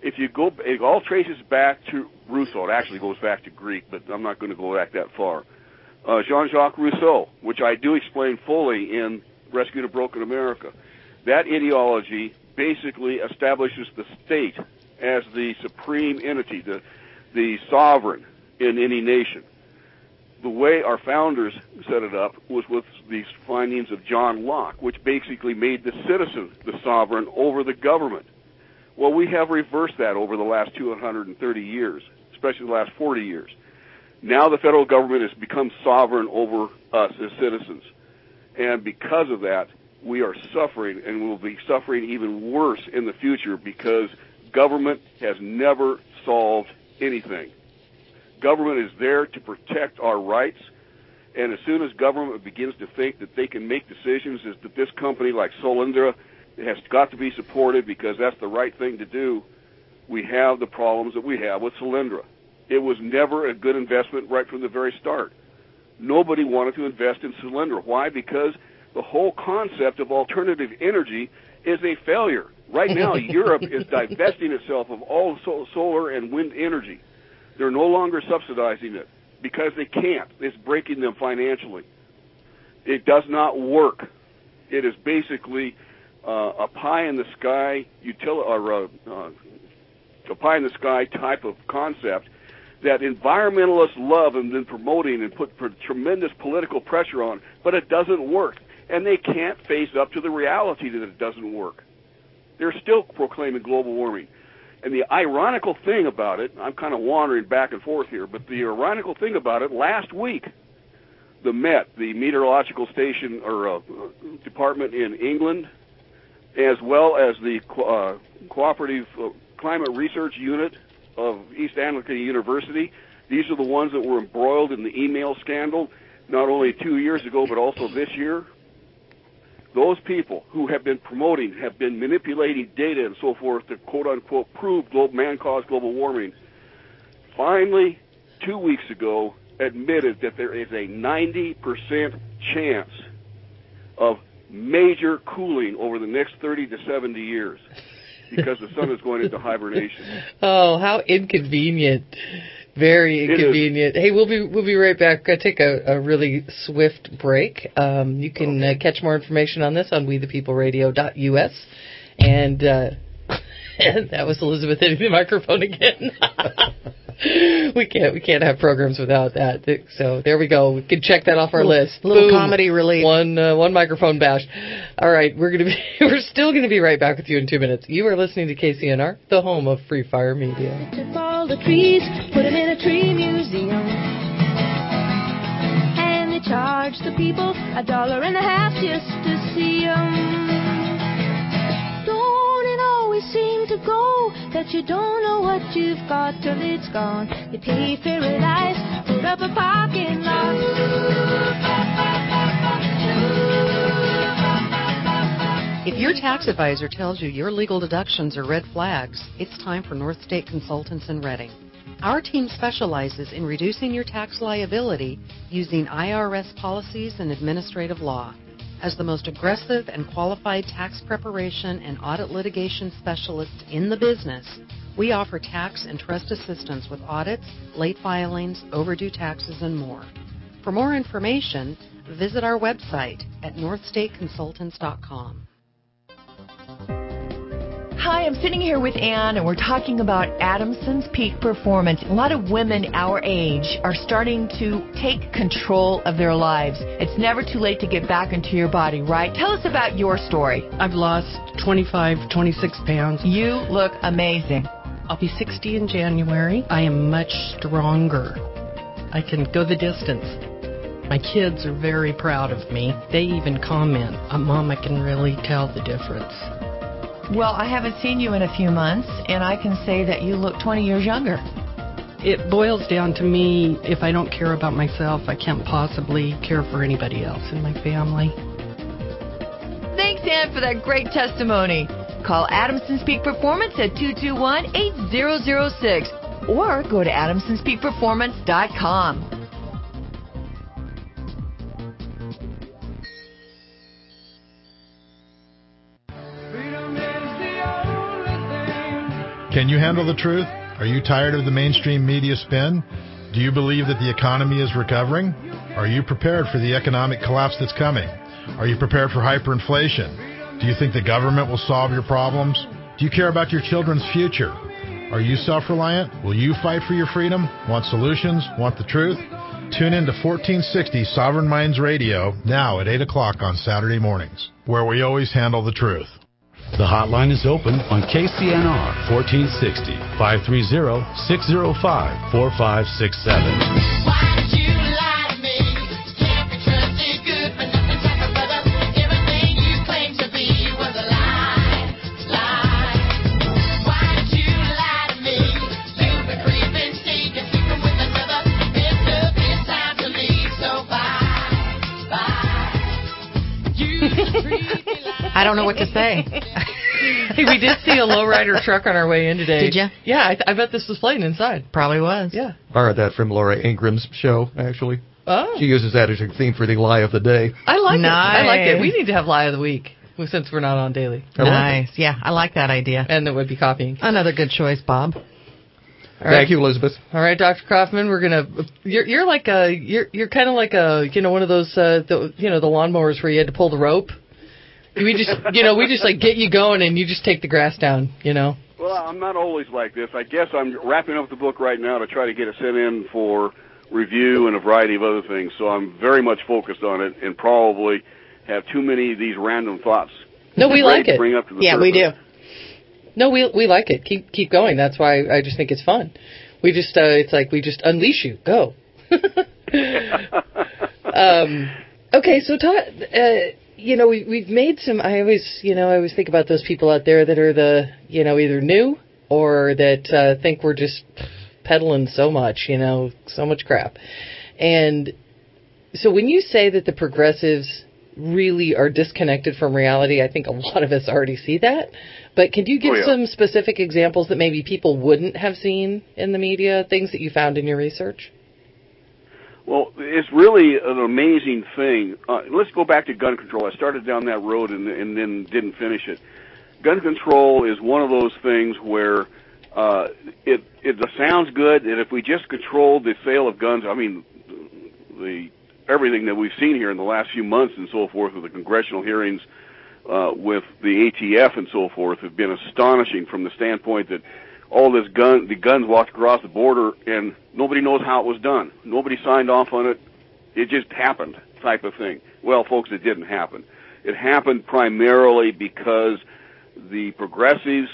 [SPEAKER 14] It all traces back to Rousseau. It actually goes back to Greek, but I'm not going to go back that far. Jean-Jacques Rousseau, which I do explain fully in Rescuing a Broken America. That ideology basically establishes the state as the supreme entity, the sovereign in any nation. The way our founders set it up was with these findings of John Locke, which basically made the citizen the sovereign over the government. Well, we have reversed that over the last 230 years, especially the last 40 years. Now the federal government has become sovereign over us as citizens. And because of that, we are suffering, and will be suffering even worse in the future, because government has never solved anything. Government is there to protect our rights, and as soon as government begins to think that they can make decisions as that this company like Solyndra has got to be supported because that's the right thing to do, we have the problems that we have with Solyndra. It was never a good investment right from the very start. Nobody wanted to invest in Solyndra. Why? Because the whole concept of alternative energy is a failure. Right now, Europe is divesting itself of all solar and wind energy. They're no longer subsidizing it. because they can't. It's breaking them financially. It does not work. It is basically a pie-in-the-sky a pie-in-the-sky type of concept that environmentalists love and been promoting and put tremendous political pressure on, but it doesn't work. And they can't face up to the reality that it doesn't work. They're still proclaiming global warming. And the ironical thing about it, I'm kind of wandering back and forth here, but the ironical thing about it, last week, the Met, the meteorological station or department in England, as well as the Cooperative Climate Research Unit of East Anglican University, these are the ones that were embroiled in the email scandal, not only 2 years ago, but also this year. Those people who have been promoting, have been manipulating data and so forth to quote-unquote prove man-caused global warming, finally, 2 weeks ago, admitted that there is a 90% chance of major cooling over the next 30 to 70 years because the sun is going into hibernation.
[SPEAKER 3] Oh, how inconvenient. Very inconvenient. Hey, we'll be right back. Gotta take a really swift break. You can catch more information on this on wethepeopleradio.us. And that was Elizabeth hitting the microphone again. We can't have programs without that. So there we go. We can check that off our list.
[SPEAKER 2] Little
[SPEAKER 3] Boom.
[SPEAKER 2] comedy relief.
[SPEAKER 3] One microphone bash. All right, we're still gonna be right back with you in 2 minutes. You are listening to KCNR, the home of Free Fire Media.
[SPEAKER 13] Took all the trees, put them in a tree museum, and they charged the people $1.50 just to see them. Don't it always seem to go that you don't know what you've got till it's gone? You pay paradise, put up a parking lot.
[SPEAKER 5] If your tax advisor tells you your legal deductions are red flags, it's time for North State Consultants in Reading. Our team specializes in reducing your tax liability using IRS policies and administrative law. As the most aggressive and qualified tax preparation and audit litigation specialists in the business, we offer tax and trust assistance with audits, late filings, overdue taxes, and more. For more information, visit our website at northstateconsultants.com.
[SPEAKER 4] Hi, I'm sitting here with Ann, and we're talking about Adamson's Peak Performance. A lot of women our age are starting to take control of their lives. It's never too late to get back into your body, right? Tell us about your story.
[SPEAKER 6] I've lost 26 pounds.
[SPEAKER 4] You look amazing.
[SPEAKER 6] I'll be 60 in January. I am much stronger. I can go the distance. My kids are very proud of me. They even comment, Mom, I can really tell the difference.
[SPEAKER 4] Well, I haven't seen you in a few months, and I can say that you look 20 years younger.
[SPEAKER 6] It boils down to me, if I don't care about myself, I can't possibly care for anybody else in my family.
[SPEAKER 4] Thanks, Ann, for that great testimony. Call Adamson's Peak Performance at 221-8006 or go to adamsonspeakperformance.com.
[SPEAKER 7] Can you handle the truth? Are you tired of the mainstream media spin? Do you believe that the economy is recovering? Are you prepared for the economic collapse that's coming? Are you prepared for hyperinflation? Do you think the government will solve your problems? Do you care about your children's future? Are you self-reliant? Will you fight for your freedom? Want solutions? Want the truth? Tune in to 1460 Sovereign Minds Radio now at 8 o'clock on Saturday mornings, where we always handle the truth.
[SPEAKER 9] The hotline is open on KCNR 1460 530-605-4567.
[SPEAKER 2] I don't know what to say.
[SPEAKER 3] Hey, we did see a lowrider truck on our way in today.
[SPEAKER 2] Did you?
[SPEAKER 3] Yeah, I bet this was playing inside.
[SPEAKER 2] Probably was.
[SPEAKER 3] Yeah.
[SPEAKER 10] Borrowed that from Laura Ingram's show, actually.
[SPEAKER 3] Oh.
[SPEAKER 10] She uses that as her theme for the lie of the day.
[SPEAKER 3] I like
[SPEAKER 2] Nice.
[SPEAKER 3] it. I like it. We need to have lie of the week since we're not on daily.
[SPEAKER 2] Nice. Yeah, I like that idea.
[SPEAKER 3] And that would be copying.
[SPEAKER 2] Another good choice, Bob.
[SPEAKER 10] Thank you, Elizabeth.
[SPEAKER 3] All right, Dr. Kaufman, we're gonna. You're like you're kind of like one of those the lawnmowers where you had to pull the rope. We just like get you going and you just take the grass down.
[SPEAKER 14] Well, I'm not always like this. I guess I'm wrapping up the book right now to try to get it sent in for review and a variety of other things. So I'm very much focused on it and probably have too many of these random thoughts.
[SPEAKER 3] No, we like it.
[SPEAKER 14] Bring up to the
[SPEAKER 3] yeah,
[SPEAKER 14] surface.
[SPEAKER 3] we do. No, we like it. Keep going. That's why I just think it's fun. We just it's like we just unleash you. Go. Okay, so we've made some. I always think about those people out there that are either new or that think we're just peddling so much, so much crap. And so when you say that the progressives really are disconnected from reality, I think a lot of us already see that. But can you give some specific examples that maybe people wouldn't have seen in the media, things that you found in your research?
[SPEAKER 14] Well, it's really an amazing thing. Let's go back to gun control. I started down that road and then didn't finish it. Gun control is one of those things where it sounds good, and if we just controlled the sale of guns, I mean, everything that we've seen here in the last few months and so forth with the congressional hearings with the ATF and so forth have been astonishing from the standpoint that all the guns walked across the border and nobody knows how it was done. Nobody signed off on it. It just happened type of thing. Well, folks, it didn't happen. It happened primarily because the progressives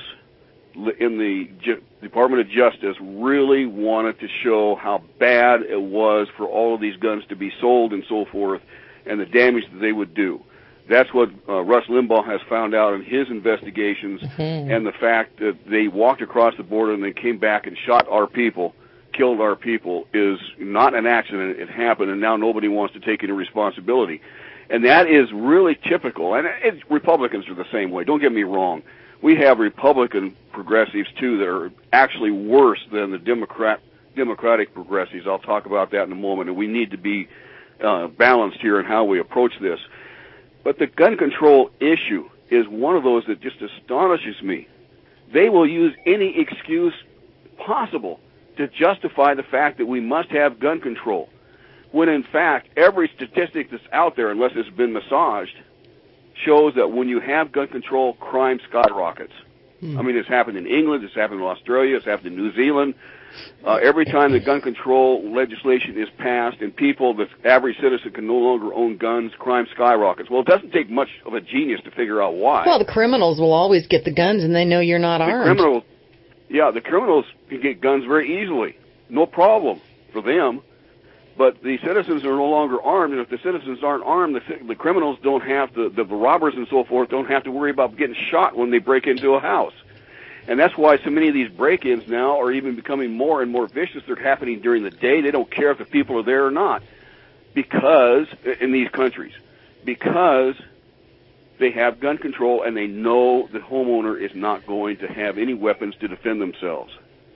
[SPEAKER 14] in the Department of Justice really wanted to show how bad it was for all of these guns to be sold and so forth and the damage that they would do. That's what Rush Limbaugh has found out in his investigations, and the fact that they walked across the border and they came back and shot our people, killed our people, is not an accident. It happened, and now nobody wants to take any responsibility. And that is really typical. And Republicans are the same way. Don't get me wrong. We have Republican progressives, too, that are actually worse than the Democratic progressives. I'll talk about that in a moment, and we need to be balanced here in how we approach this. But the gun control issue is one of those that just astonishes me. They will use any excuse possible to justify the fact that we must have gun control, when in fact every statistic that's out there, unless it's been massaged, shows that when you have gun control, crime skyrockets. I mean, it's happened in England, it's happened in Australia, it's happened in New Zealand. Every time the gun control legislation is passed and the average citizen can no longer own guns, crime skyrockets. Well, it doesn't take much of a genius to figure out why.
[SPEAKER 2] Well, the criminals will always get the guns, and they know you're not armed.
[SPEAKER 14] The criminals can get guns very easily. No problem for them. But the citizens are no longer armed, and if the citizens aren't armed, the criminals don't have the robbers and so forth don't have to worry about getting shot when they break into a house. And that's why so many of these break-ins now are even becoming more and more vicious. They're happening during the day. They don't care if the people are there or not, because in these countries, because they have gun control and they know the homeowner is not going to have any weapons to defend themselves.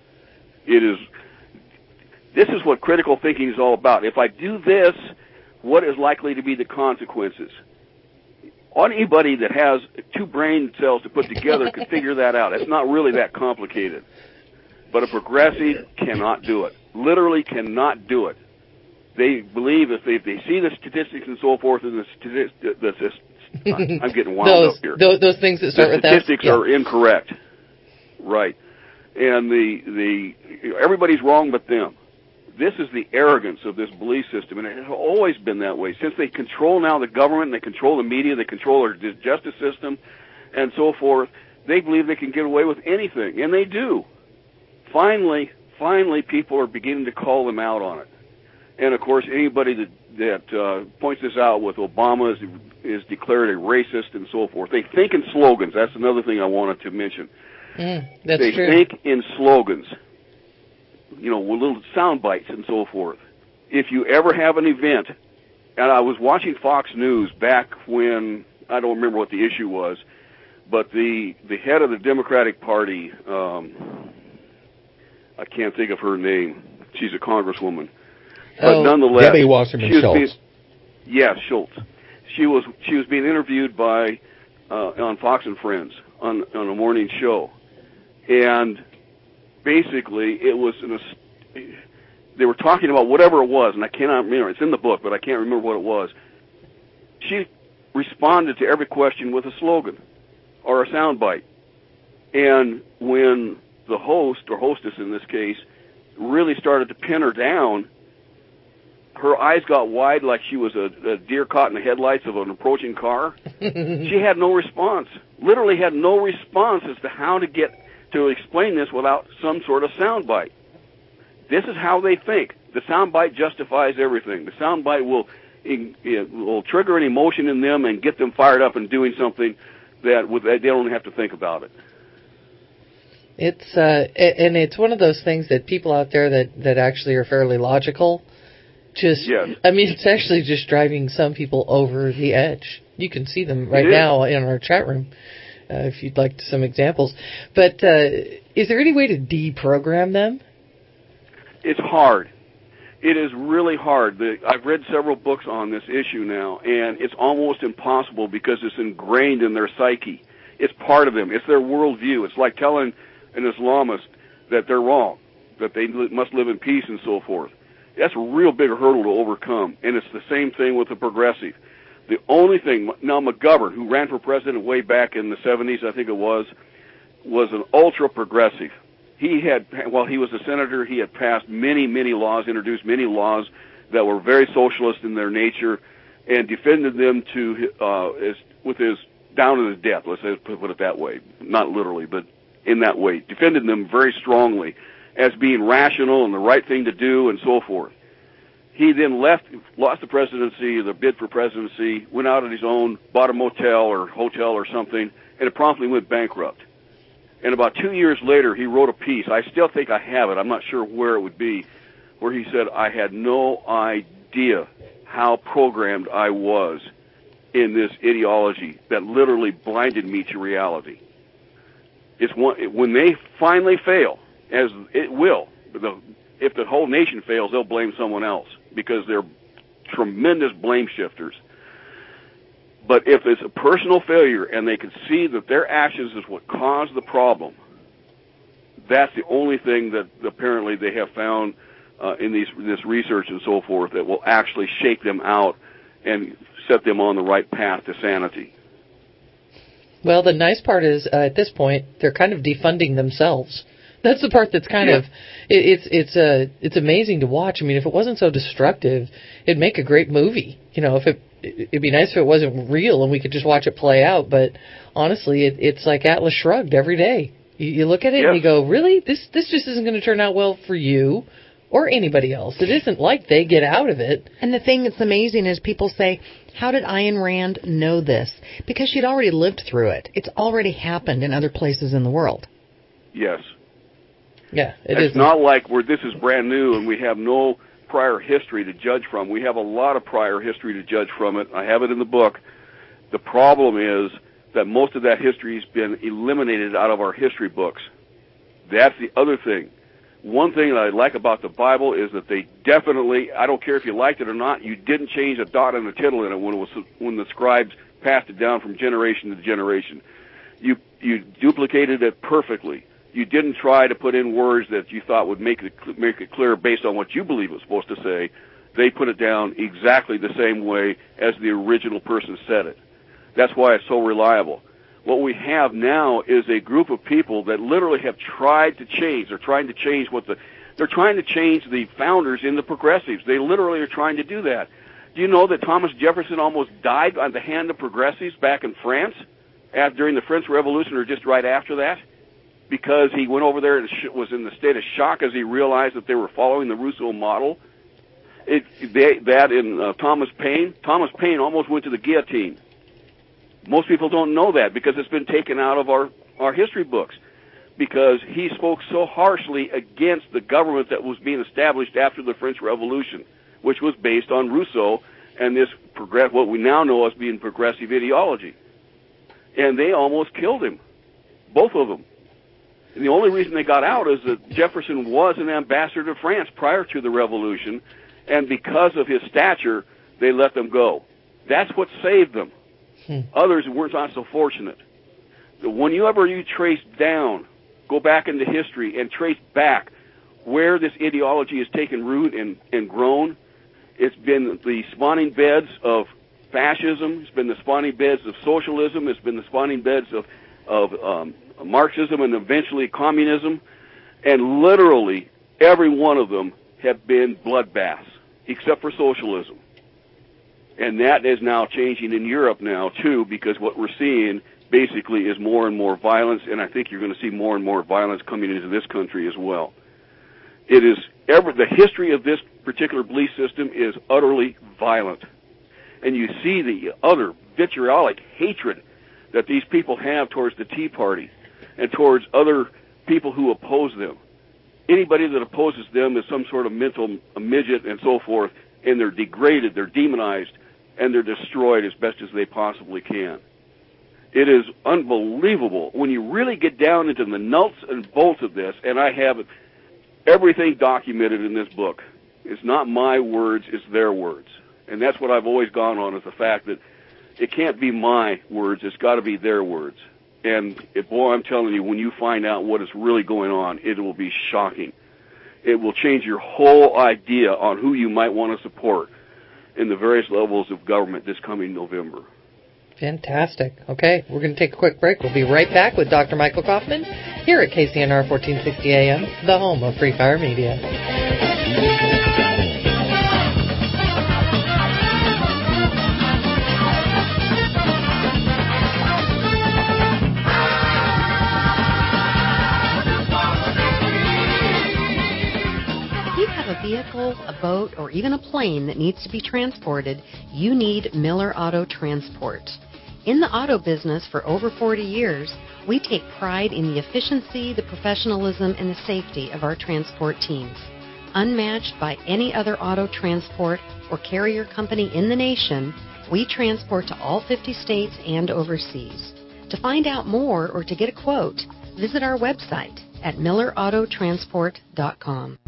[SPEAKER 14] This is what critical thinking is all about. If I do this, what is likely to be the consequences? Anybody that has two brain cells to put together can figure that out. It's not really that complicated. But a progressive cannot do it. Literally cannot do it. They believe if they see the statistics and so forth, and I'm getting wound up here.
[SPEAKER 3] Those things that start with
[SPEAKER 14] the statistics are incorrect. Right. And everybody's wrong but them. This is the arrogance of this belief system, and it has always been that way. Since they control now the government, they control the media, they control our justice system, and so forth, they believe they can get away with anything, and they do. Finally, people are beginning to call them out on it. And, of course, anybody that points this out with Obama is declared a racist and so forth. They think in slogans. That's another thing I wanted to mention.
[SPEAKER 3] That's true.
[SPEAKER 14] They think in slogans. With little sound bites and so forth. If you ever have an event, and I was watching Fox News back when, I don't remember what the issue was, but the head of the Democratic Party, I can't think of her name. She's a congresswoman. But nonetheless,
[SPEAKER 10] Debbie Wasserman Schultz.
[SPEAKER 14] Schultz. She was being interviewed on Fox and Friends on a morning show. And basically it was they were talking about whatever it was, and I cannot remember. It's in the book, but I can't remember what it was. She responded to every question with a slogan or a soundbite. And when the host, or hostess in this case, really started to pin her down, her eyes got wide like she was a deer caught in the headlights of an approaching car. She had no response, literally had no response as to how to get to explain this without some sort of soundbite. This is how they think. The soundbite justifies everything. The soundbite will trigger an emotion in them and get them fired up and doing something that they don't have to think about it.
[SPEAKER 3] It's and it's one of those things that people out there that actually are fairly logical. I mean, it's actually just driving some people over the edge. You can see them right now in our chat room, if you'd like some examples. But is there any way to deprogram them?
[SPEAKER 14] It's hard. It is really hard. I've read several books on this issue now, and it's almost impossible because it's ingrained in their psyche. It's part of them. It's their worldview. It's like telling an Islamist that they're wrong, that they must live in peace and so forth. That's a real big hurdle to overcome, and it's the same thing with the progressive. The only thing, now McGovern, who ran for president way back in the 70s, I think it was an ultra-progressive. While he was a senator, he had passed many, many laws, introduced many laws that were very socialist in their nature, and defended them with his down to his death. Let's put it that way, not literally, but in that way, defended them very strongly as being rational and the right thing to do, and so forth. He then lost the presidency, the bid for presidency, went out on his own, bought a motel or hotel or something, and it promptly went bankrupt. And about 2 years later, he wrote a piece. I still think I have it. I'm not sure where it would be, where he said, I had no idea how programmed I was in this ideology that literally blinded me to reality. When they finally fail, as it will, if the whole nation fails, they'll blame someone else because they're tremendous blame shifters. But if it's a personal failure and they can see that their actions is what caused the problem, that's the only thing that apparently they have found in this research and so forth that will actually shake them out and set them on the right path to sanity.
[SPEAKER 3] Well, the nice part is at this point they're kind of defunding themselves. That's the part that's kind of it's amazing to watch. I mean, if it wasn't so destructive, it'd make a great movie. You know, it'd be nice if it wasn't real and we could just watch it play out. But honestly, it's like Atlas Shrugged every day. You look at it and you go, really? This just isn't going to turn out well for you or anybody else. It isn't like they get out of it.
[SPEAKER 2] And the thing that's amazing is people say, how did Ayn Rand know this? Because she'd already lived through it. It's already happened in other places in the world.
[SPEAKER 14] Yes.
[SPEAKER 3] Yeah,
[SPEAKER 14] it's not like this is brand new and we have no prior history to judge from. We have a lot of prior history to judge from it. I have it in the book. The problem is that most of that history has been eliminated out of our history books. That's the other thing. One thing that I like about the Bible is that they definitely, I don't care if you liked it or not, you didn't change a dot and a tittle in it when the scribes passed it down from generation to generation. You duplicated it perfectly. You didn't try to put in words that you thought would make it clear based on what you believe it was supposed to say. They put it down exactly the same way as the original person said it. That's why it's so reliable. What we have now is a group of people that literally have tried to change. They're trying to change they're trying to change the founders in the progressives. They literally are trying to do that. Do you know that Thomas Jefferson almost died on the hand of progressives back in France during the French Revolution or just right after that? Because he went over there and was in the state of shock as he realized that they were following the Rousseau model. Thomas Paine almost went to the guillotine. Most people don't know that because it's been taken out of our history books because he spoke so harshly against the government that was being established after the French Revolution, which was based on Rousseau and what we now know as being progressive ideology. And they almost killed him, both of them. And the only reason they got out is that Jefferson was an ambassador to France prior to the Revolution, and because of his stature, they let them go. That's what saved them. Others were not so fortunate. Whenever you trace down go back into history and trace back where this ideology has taken root and grown, it's been the spawning beds of fascism, it's been the spawning beds of socialism, it's been the spawning beds of Marxism and eventually communism, and literally every one of them have been bloodbaths, except for socialism. And that is now changing in Europe now, too, because what we're seeing basically is more and more violence, and I think you're going to see more and more violence coming into this country as well. It is the history of this particular belief system is utterly violent. And you see the other vitriolic hatred that these people have towards the Tea Party and towards other people who oppose them. Anybody that opposes them is some sort of mental midget and so forth, and they're degraded, they're demonized, and they're destroyed as best as they possibly can. It is unbelievable when you really get down into the nuts and bolts of this, and I have everything documented in this book. It's not my words, it's their words. And that's what I've always gone on, is the fact that it can't be my words, it's got to be their words. And boy, I'm telling you, when you find out what is really going on, it will be shocking. It will change your whole idea on who you might want to support in the various levels of government this coming November.
[SPEAKER 3] Fantastic. Okay, we're going to take a quick break. We'll be right back with Dr. Michael Kaufman here at KCNR 1460 AM, the home of Free Fire Media.
[SPEAKER 5] Vehicle, a boat, or even a plane that needs to be transported, you need Miller Auto Transport. In the auto business for over 40 years, we take pride in the efficiency, the professionalism, and the safety of our transport teams. Unmatched by any other auto transport or carrier company in the nation, we transport to all 50 states and overseas. To find out more or to get a quote, visit our website at millerautotransport.com.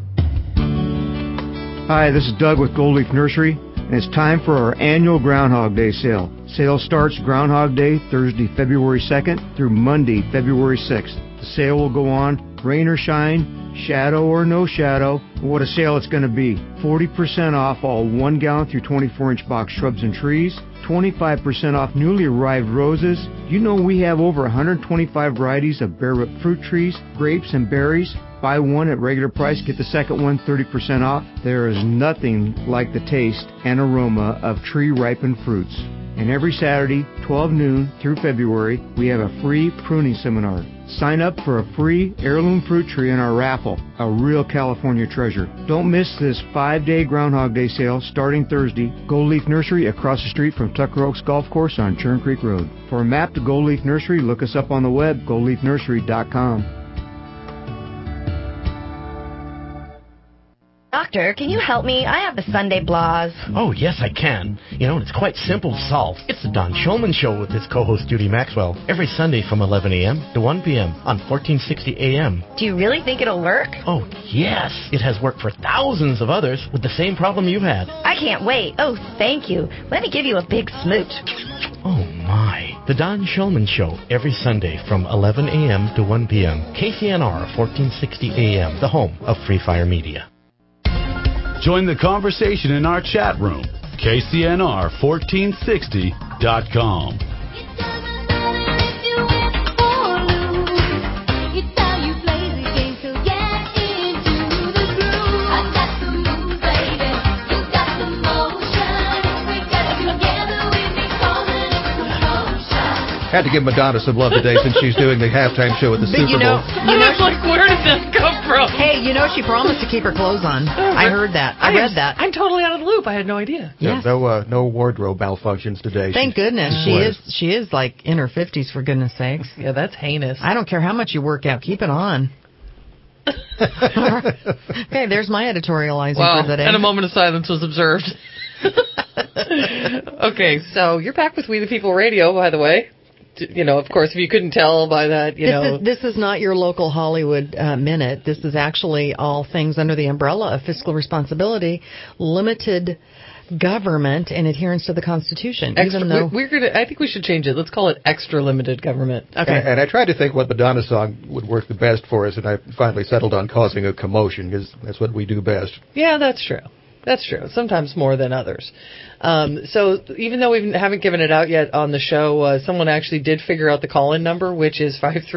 [SPEAKER 8] Hi, this is Doug with Gold Leaf Nursery, and it's time for our annual Groundhog Day sale. Sale starts Groundhog Day, Thursday, February 2nd through Monday, February 6th. The sale will go on, rain or shine, shadow or no shadow. What a sale it's going to be. 40% off all 1 gallon through 24-inch box shrubs and trees, 25% off newly arrived roses. You know we have over 125 varieties of bare root fruit trees, grapes, and berries. Buy one at regular price, get the second one 30% off. There is nothing like the taste and aroma of tree-ripened fruits. And every Saturday, 12 noon through February, we have a free pruning seminar. Sign up for a free heirloom fruit tree in our raffle, a real California treasure. Don't miss this 5-day Groundhog Day sale starting Thursday. Gold Leaf Nursery across the street from Tucker Oaks Golf Course on Churn Creek Road. For a map to Gold Leaf Nursery, look us up on the web, goldleafnursery.com.
[SPEAKER 11] Doctor, can you help me? I have the Sunday blahs.
[SPEAKER 12] Oh, yes, I can. You know, it's quite simple to solve. It's the Don Shulman Show with his co-host Judy Maxwell every Sunday from 11 a.m. to 1 p.m. on 1460 a.m.
[SPEAKER 11] Do you really think it'll work?
[SPEAKER 12] Oh, yes. It has worked for thousands of others with the same problem you've had.
[SPEAKER 11] I can't wait. Oh, thank you. Let me give you a big smooch.
[SPEAKER 12] Oh, my. The Don Shulman Show every Sunday from 11 a.m. to 1 p.m. KCNR 1460 a.m., the home of Free Fire Media.
[SPEAKER 9] Join the conversation in our chat room, KCNR1460.com.
[SPEAKER 10] Had to give Madonna some love today since she's doing the halftime show at the Super Bowl.
[SPEAKER 6] Where did that come from?
[SPEAKER 2] Hey, she promised to keep her clothes on. I heard that. I read that.
[SPEAKER 6] I'm totally out of the loop. I had no idea.
[SPEAKER 10] Yeah, no wardrobe malfunctions today.
[SPEAKER 2] Thank goodness. She is like in her 50s, for goodness sakes.
[SPEAKER 6] Yeah, that's heinous.
[SPEAKER 2] I don't care how much you work out. Keep it on. Okay, there's my editorializing for the day.
[SPEAKER 6] And a moment of silence was observed. Okay, so you're back with We the People Radio, by the way.
[SPEAKER 3] Of course, if you couldn't tell by that,
[SPEAKER 2] This is not your local Hollywood Minute. This is actually all things under the umbrella of fiscal responsibility, limited government, and adherence to the Constitution.
[SPEAKER 3] Extra, I think we should change it. Let's call it extra limited government.
[SPEAKER 10] Okay. And I tried to think what Madonna song would work the best for us, and I finally settled on causing a commotion, because that's what we do best.
[SPEAKER 3] Yeah, that's true. That's true. Sometimes more than others. So even though we haven't given it out yet on the show, someone actually did figure out the call-in number, which is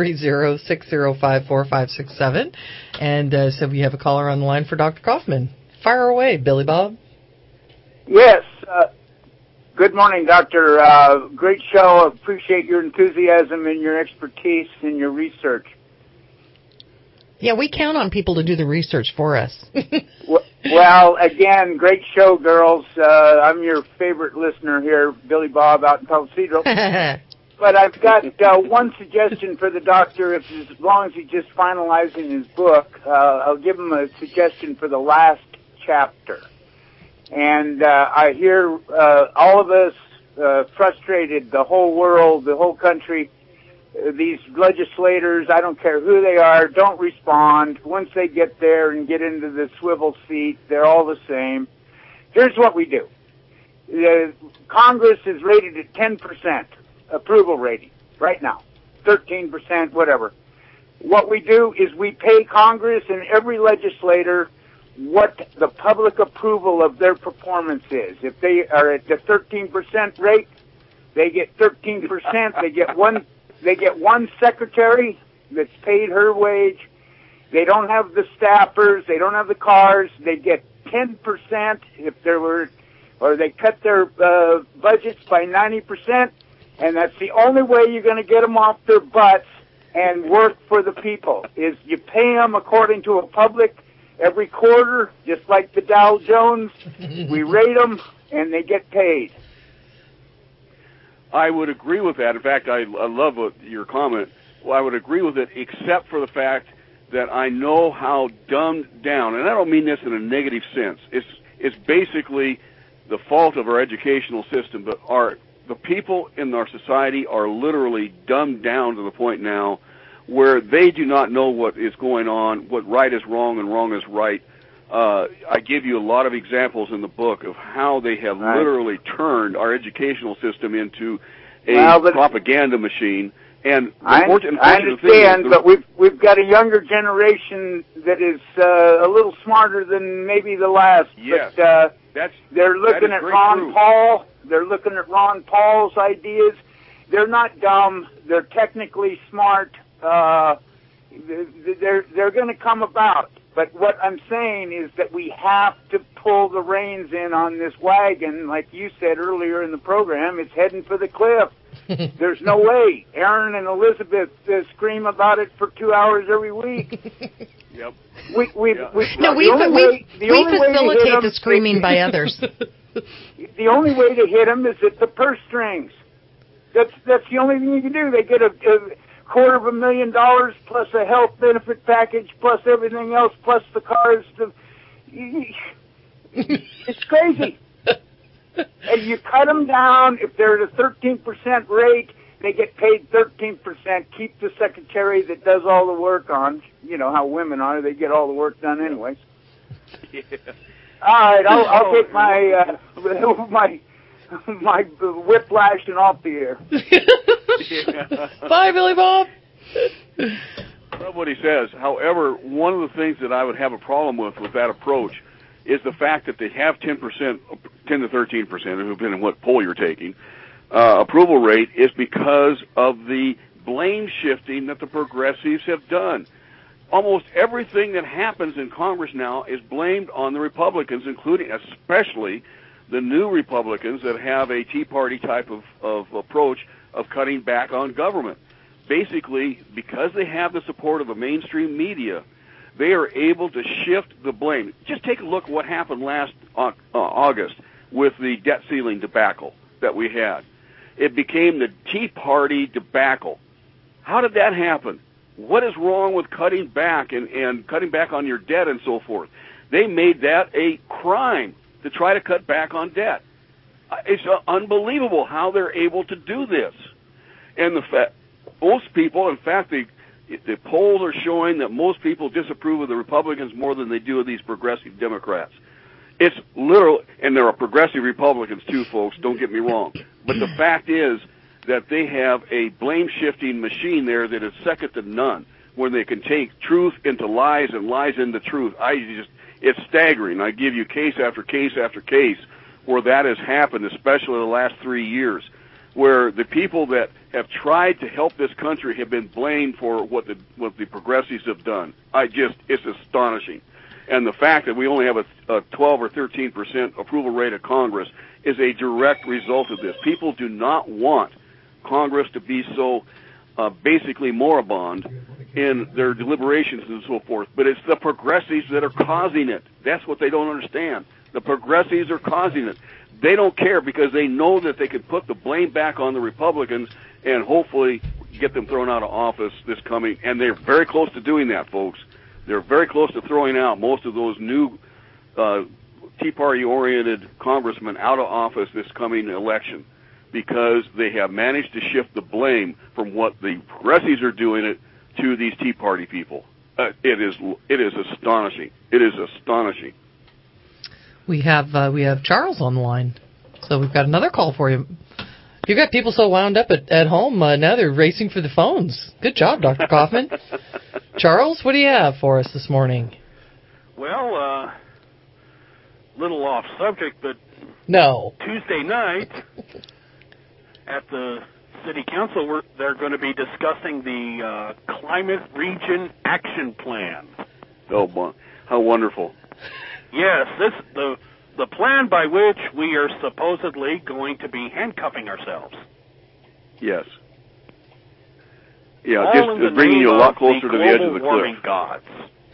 [SPEAKER 3] 530-605-4567. And so we have a caller on the line for Dr. Kaufman. Fire away, Billy Bob.
[SPEAKER 15] Yes. Good morning, Doctor. Great show. Appreciate your enthusiasm and your expertise in your research.
[SPEAKER 2] Yeah, we count on people to do the research for us.
[SPEAKER 15] Well, again, great show, girls. I'm your favorite listener here, Billy Bob, out in Palo But I've got one suggestion for the doctor. As long as he's just finalizing his book, I'll give him a suggestion for the last chapter. And I hear all of us frustrated, the whole world, the whole country. These legislators, I don't care who they are, don't respond. Once they get there and get into the swivel seat, they're all the same. Here's what we do. Congress is rated at 10% approval rating right now, 13%, whatever. What we do is we pay Congress and every legislator what the public approval of their performance is. If they are at the 13% rate, they get 13%. They get one secretary that's paid her wage. They don't have the staffers. They don't have the cars. They get 10% if there were, or they cut their budgets by 90%. And that's the only way you're going to get them off their butts and work for the people, is you pay them according to a public every quarter, just like the Dow Jones. We rate them, and they get paid.
[SPEAKER 14] I would agree with that. In fact, I love your comment. Well, I would agree with it, except for the fact that I know how dumbed down, and I don't mean this in a negative sense. It's basically the fault of our educational system, but the people in our society are literally dumbed down to the point now where they do not know what is going on, what right is wrong and wrong is right. I give you a lot of examples in the book of how they have literally turned our educational system into a propaganda machine. And
[SPEAKER 15] I understand, but we've got a younger generation that is a little smarter than maybe the last.
[SPEAKER 14] Yes,
[SPEAKER 15] but they're looking at Ron Paul. They're looking at Ron Paul's ideas. They're not dumb. They're technically smart. They're going to come about. But what I'm saying is that we have to pull the reins in on this wagon. Like you said earlier in the program, it's heading for the cliff. There's no way. Aaron and Elizabeth scream about it for 2 hours every week.
[SPEAKER 14] Yep.
[SPEAKER 2] We facilitate the screaming by others.
[SPEAKER 15] The only way to hit them is at the purse strings. That's the only thing you can do. They get a $250,000 plus a health benefit package plus everything else plus the cars. It's crazy. And you cut them down. If they're at a 13% rate, they get paid 13%. Keep the secretary that does all the work on. You know how women are. They get all the work done anyways.
[SPEAKER 14] Yeah.
[SPEAKER 15] All right, I'll take my whiplash and off the air.
[SPEAKER 3] Bye, Billy Bob.
[SPEAKER 14] I love what he says. However, one of the things that I would have a problem with that approach is the fact that they have 10 to 13%, depending on what poll you're taking, approval rate is because of the blame shifting that the progressives have done. Almost everything that happens in Congress now is blamed on the Republicans, including especially the new Republicans that have a Tea Party type of approach of cutting back on government. Basically, because they have the support of the mainstream media, they are able to shift the blame. Just take a look at what happened last August with the debt ceiling debacle that we had. It became the Tea Party debacle. How did that happen? What is wrong with cutting back and cutting back on your debt and so forth? They made that a crime to try to cut back on debt. It's unbelievable how they're able to do this. And most people, in fact, the polls are showing that most people disapprove of the Republicans more than they do of these progressive Democrats. It's literal, and there are progressive Republicans too, folks, don't get me wrong. But the fact is that they have a blame-shifting machine there that is second to none, where they can take truth into lies and lies into truth. It's staggering. I give you case after case after case where that has happened, especially the last 3 years, where the people that have tried to help this country have been blamed for what the progressives have done. It's astonishing. And the fact that we only have a 12 or 13% approval rate of Congress is a direct result of this. People do not want Congress to be so basically moribund in their deliberations and so forth. But it's the progressives that are causing it. That's what they don't understand. The progressives are causing it. They don't care because they know that they can put the blame back on the Republicans and hopefully get them thrown out of office this coming. And they're very close to doing that, folks. They're very close to throwing out most of those new Tea Party-oriented congressmen out of office this coming election because they have managed to shift the blame from what the progressives are doing it to these Tea Party people. It is astonishing. It is astonishing.
[SPEAKER 3] We have Charles on the line, so we've got another call for you. You've got people so wound up at home now they're racing for the phones. Good job, Dr. Kaufman. Charles, what do you have for us this morning?
[SPEAKER 17] Well, little off subject, but
[SPEAKER 3] no.
[SPEAKER 17] Tuesday night at the City Council, they're going to be discussing the Climate Region Action Plan.
[SPEAKER 14] Oh, boy. How wonderful.
[SPEAKER 17] Yes, the plan by which we are supposedly going to be handcuffing ourselves.
[SPEAKER 14] Yes. Yeah,
[SPEAKER 17] all
[SPEAKER 14] just bringing you a lot closer to the edge of the
[SPEAKER 17] warming
[SPEAKER 14] cliff.
[SPEAKER 17] Gods.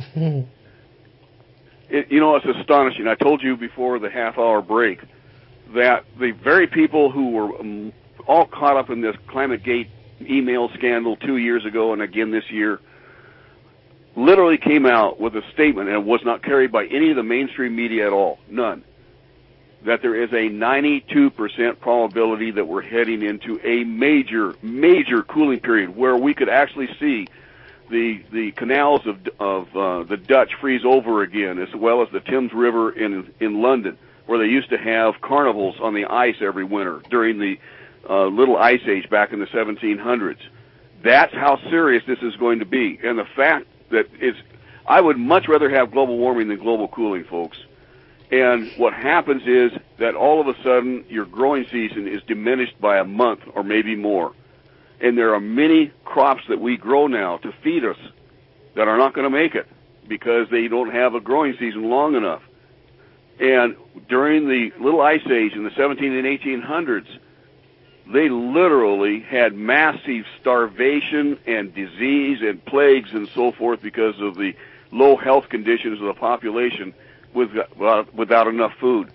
[SPEAKER 14] It's astonishing. I told you before the half-hour break that the very people who were all caught up in this ClimateGate email scandal 2 years ago and again this year literally came out with a statement, and it was not carried by any of the mainstream media at all, none, that there is a 92% probability that we're heading into a major, major cooling period where we could actually see the canals of the Dutch freeze over again, as well as the Thames River in London, where they used to have carnivals on the ice every winter during the little ice age back in the 1700s. That's how serious this is going to be. And the fact that I would much rather have global warming than global cooling, folks. And what happens is that all of a sudden your growing season is diminished by a month or maybe more. And there are many crops that we grow now to feed us that are not going to make it because they don't have a growing season long enough. And during the little ice age in the 17 and 1800s, they literally had massive starvation and disease and plagues and so forth because of the low health conditions of the population without enough food.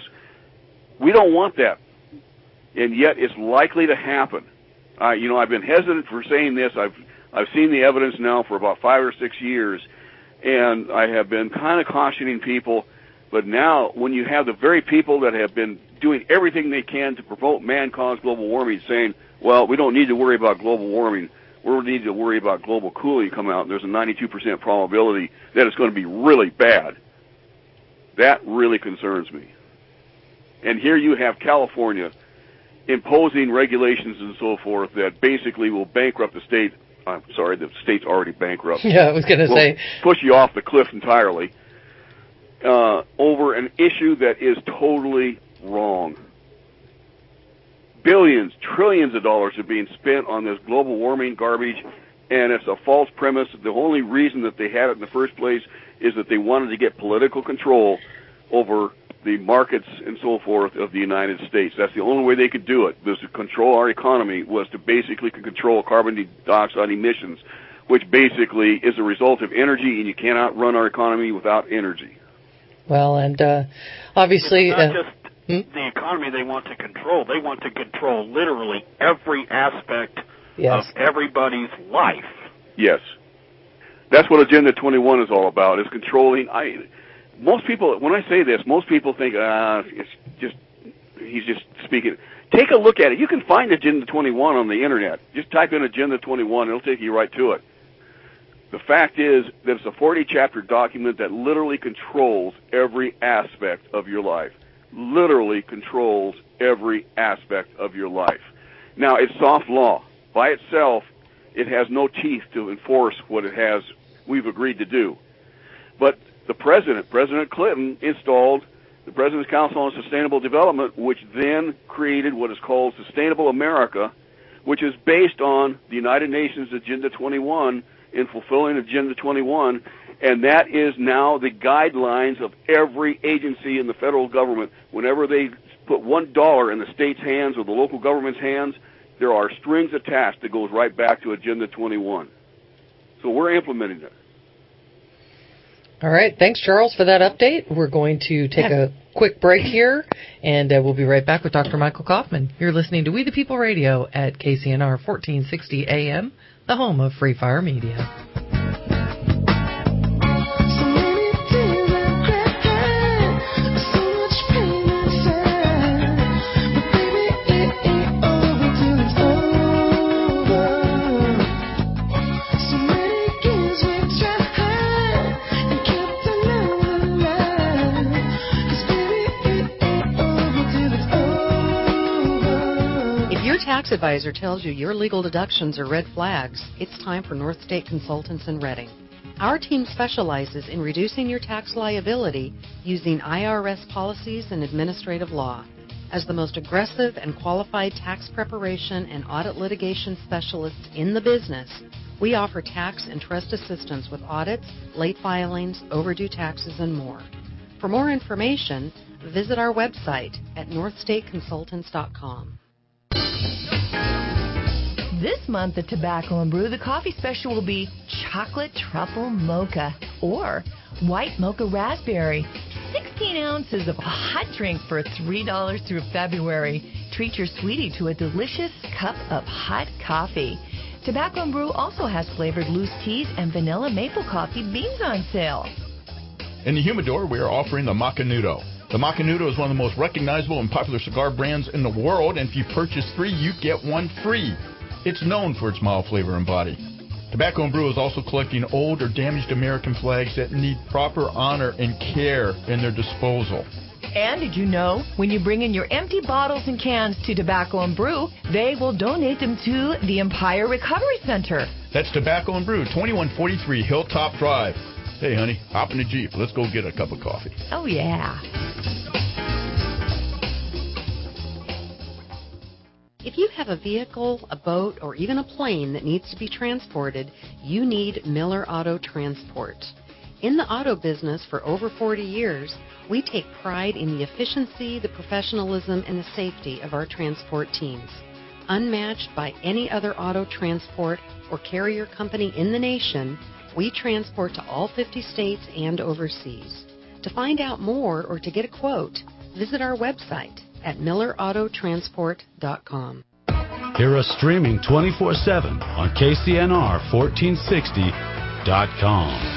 [SPEAKER 14] We don't want that, and yet it's likely to happen. I've been hesitant for saying this. I've seen the evidence now for about 5 or 6 years, and I have been kind of cautioning people. But now, when you have the very people that have been doing everything they can to promote man-caused global warming, saying, well, we don't need to worry about global warming, we need to worry about global cooling come out, and there's a 92% probability that it's going to be really bad. That really concerns me. And here you have California imposing regulations and so forth that basically will bankrupt the state. I'm sorry, the state's already bankrupt.
[SPEAKER 3] Yeah, I was going to say.
[SPEAKER 14] Push you off the cliff entirely over an issue that is totally wrong. Billions, trillions of dollars are being spent on this global warming garbage, and it's a false premise. The only reason that they had it in the first place is that they wanted to get political control over the markets and so forth of the United States. That's the only way they could do it, was to control our economy, was to basically control carbon dioxide emissions, which basically is a result of energy, and you cannot run our economy without energy.
[SPEAKER 3] Well, and obviously...
[SPEAKER 17] It's not just the economy they want to control. They want to control literally every aspect of everybody's life.
[SPEAKER 14] Yes. That's what Agenda 21 is all about, is controlling... Most people, when I say this, most people think, it's just, he's just speaking. take a look at it. You can find Agenda 21 on the internet. Just type in Agenda 21, it'll take you right to it. The fact is that it's a 40-chapter document that literally controls every aspect of your life. Literally controls every aspect of your life. Now, it's soft law. By itself, it has no teeth to enforce what we've agreed to do. But the President Clinton, installed the President's Council on Sustainable Development, which then created what is called Sustainable America, which is based on the United Nations Agenda 21 in fulfilling Agenda 21, and that is now the guidelines of every agency in the federal government. Whenever they put $1 in the state's hands or the local government's hands, there are strings attached that goes right back to Agenda 21. So we're implementing it.
[SPEAKER 3] All right. Thanks, Charles, for that update. We're going to take a quick break here, and we'll be right back with Dr. Michael Kaufman. You're listening to We the People Radio at KCNR 1460 AM, the home of Free Fire Media. Tax advisor tells you your legal deductions are red flags, it's time for North State Consultants in Reading. Our team specializes in reducing your tax liability using IRS policies and administrative law. As the most aggressive and qualified tax preparation and audit litigation specialists in the business, we offer tax and trust assistance with audits, late filings, overdue taxes, and more. For more information, visit our website at northstateconsultants.com.
[SPEAKER 24] This month at Tobacco and Brew, the coffee special will be chocolate truffle mocha or white mocha raspberry. 16 ounces of a hot drink for $3 through February. Treat your sweetie to a delicious cup of hot coffee. Tobacco and Brew also has flavored loose teas and vanilla maple coffee beans on sale.
[SPEAKER 18] In the humidor, we are offering the Macanudo. The Macanudo is one of the most recognizable and popular cigar brands in the world, and if you purchase 3, you get 1 free. It's known for its mild flavor and body. Tobacco and Brew is also collecting old or damaged American flags that need proper honor and care in their disposal.
[SPEAKER 24] And did you know, when you bring in your empty bottles and cans to Tobacco and Brew, they will donate them to the Empire Recovery Center.
[SPEAKER 18] That's Tobacco and Brew, 2143 Hilltop Drive. Hey, honey, hop in the Jeep. Let's go get a cup of coffee.
[SPEAKER 24] Oh, yeah.
[SPEAKER 5] If you have a vehicle, a boat, or even a plane that needs to be transported, you need Miller Auto Transport. In the auto business for over 40 years, we take pride in the efficiency, the professionalism, and the safety of our transport teams. Unmatched by any other auto transport or carrier company in the nation, we transport to all 50 states and overseas. To find out more or to get a quote, visit our website at millerautotransport.com.
[SPEAKER 9] Hear us streaming 24/7 on KCNR1460.com.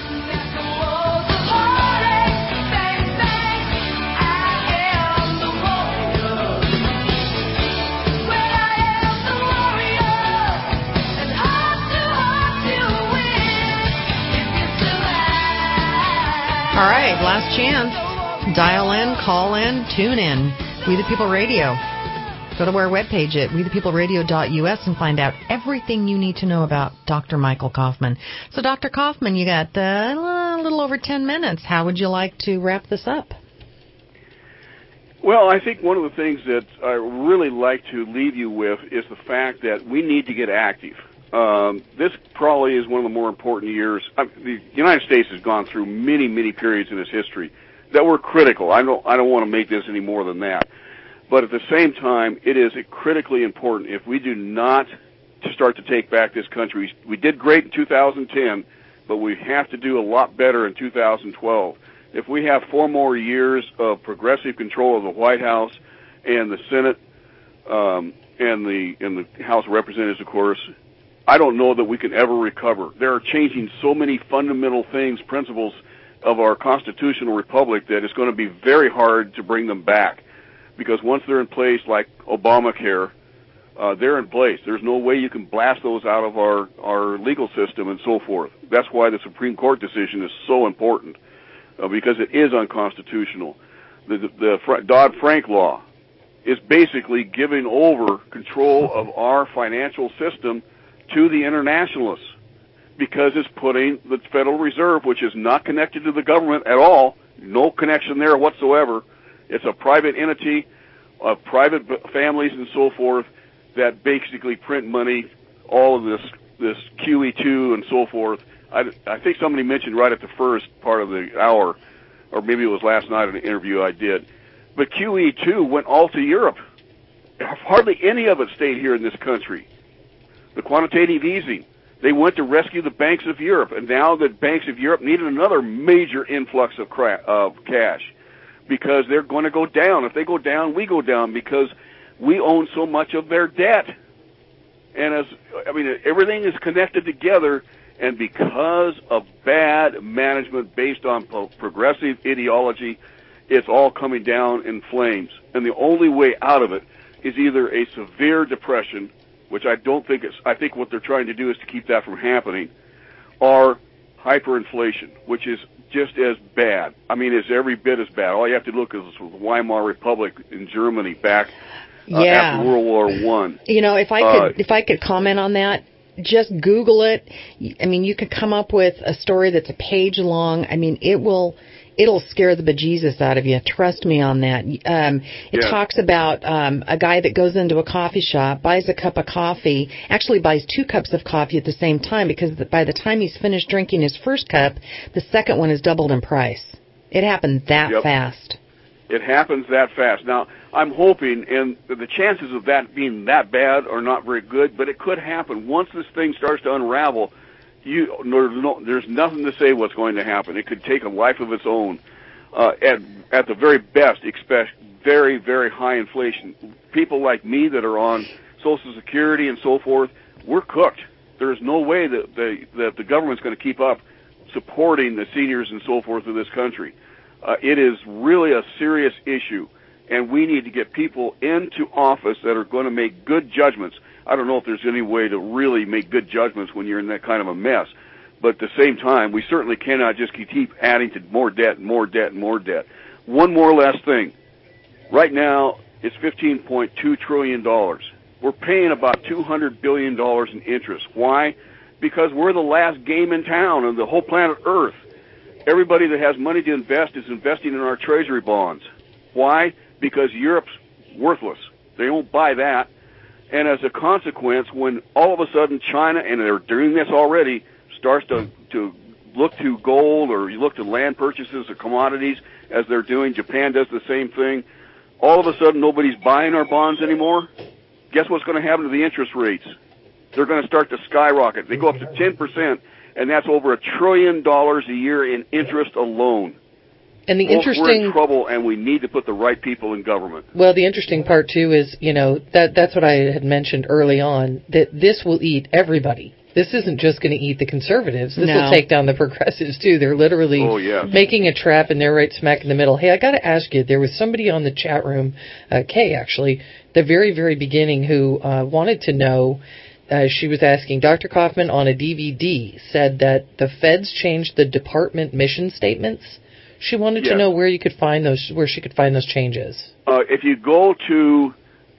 [SPEAKER 2] All right, last chance. Dial in, call in, tune in. We the People Radio. Go to our webpage at wethepeopleradio.us and find out everything you need to know about Dr. Michael Kaufman. So, Dr. Kaufman, you got a little over 10 minutes. How would you like to wrap this up?
[SPEAKER 14] Well, I think one of the things that I really like to leave you with is the fact that we need to get active. This probably is one of the more important years. The United States has gone through many, many periods in its history that were critical. I don't want to make this any more than that. But at the same time, it is critically important if we do not start to take back this country. We did great in 2010, but we have to do a lot better in 2012. If we have 4 more years of progressive control of the White House and the Senate and the House of Representatives, of course, I don't know that we can ever recover. They're changing so many fundamental things, principles of our constitutional republic, that it's going to be very hard to bring them back, because once they're in place, like Obamacare, they're in place. There's no way you can blast those out of our legal system and so forth. That's why the Supreme Court decision is so important, because it is unconstitutional. The Dodd-Frank law is basically giving over control of our financial system to the internationalists, because it's putting the Federal Reserve, which is not connected to the government at all, no connection there whatsoever. It's a private entity of private families and so forth that basically print money, all of this QE2 and so forth. I think somebody mentioned right at the first part of the hour, or maybe it was last night in an interview I did, but QE2 went all to Europe. Hardly any of it stayed here in this country. The quantitative easing, they went to rescue the banks of Europe, and now the banks of Europe needed another major influx of cash, because they're going to go down. If they go down, we go down, because we own so much of their debt. And everything is connected together, and because of bad management based on progressive ideology, it's all coming down in flames. And the only way out of it is either a severe depression, which I don't think I think what they're trying to do is to keep that from happening, or hyperinflation, which is just as bad. It's every bit as bad. All you have to look is the Weimar Republic in Germany back after World War I.
[SPEAKER 2] If I could comment on that, just Google it. You could come up with a story that's a page long. It'll scare the bejesus out of you. Trust me on that. It talks about a guy that goes into a coffee shop, buys a cup of coffee, actually buys 2 cups of coffee at the same time, because by the time he's finished drinking his first cup, the second one is doubled in price. It happened that fast.
[SPEAKER 14] It happens that fast. Now, I'm hoping, and the chances of that being that bad are not very good, but it could happen. Once this thing starts to unravel, there's nothing to say what's going to happen. It could take a life of its own. At the very best, expect very, very high inflation. People like me that are on Social Security and so forth, we're cooked. There's no way that the government's going to keep up supporting the seniors and so forth of this country. It is really a serious issue, and we need to get people into office that are going to make good judgments. I don't know if there's any way to really make good judgments when you're in that kind of a mess. But at the same time, we certainly cannot just keep adding to more debt and more debt and more debt. One more last thing. Right now, it's $15.2 trillion. We're paying about $200 billion in interest. Why? Because we're the last game in town on the whole planet Earth. Everybody that has money to invest is investing in our treasury bonds. Why? Because Europe's worthless. They won't buy that. And as a consequence, when all of a sudden China, and they're doing this already, starts to look to gold, or you look to land purchases or commodities, as they're doing, Japan does the same thing, all of a sudden nobody's buying our bonds anymore. Guess what's going to happen to the interest rates? They're going to start to skyrocket. They go up to 10%, and that's over $1 trillion a year in interest alone.
[SPEAKER 3] And
[SPEAKER 14] we're in trouble, and we need to put the right people in government.
[SPEAKER 3] Well, the interesting part, too, is, that's what I had mentioned early on, that this will eat everybody. This isn't just going to eat the conservatives. This will take down the progressives, too. They're literally making a trap, and they're right smack in the middle. Hey, I got to ask you, there was somebody on the chat room, Kay, actually, the very, very beginning, who wanted to know, she was asking, Dr. Kaufman on a DVD said that the feds changed the department mission statements. She wanted to know where you could find those, where she could find those changes.
[SPEAKER 14] If you go to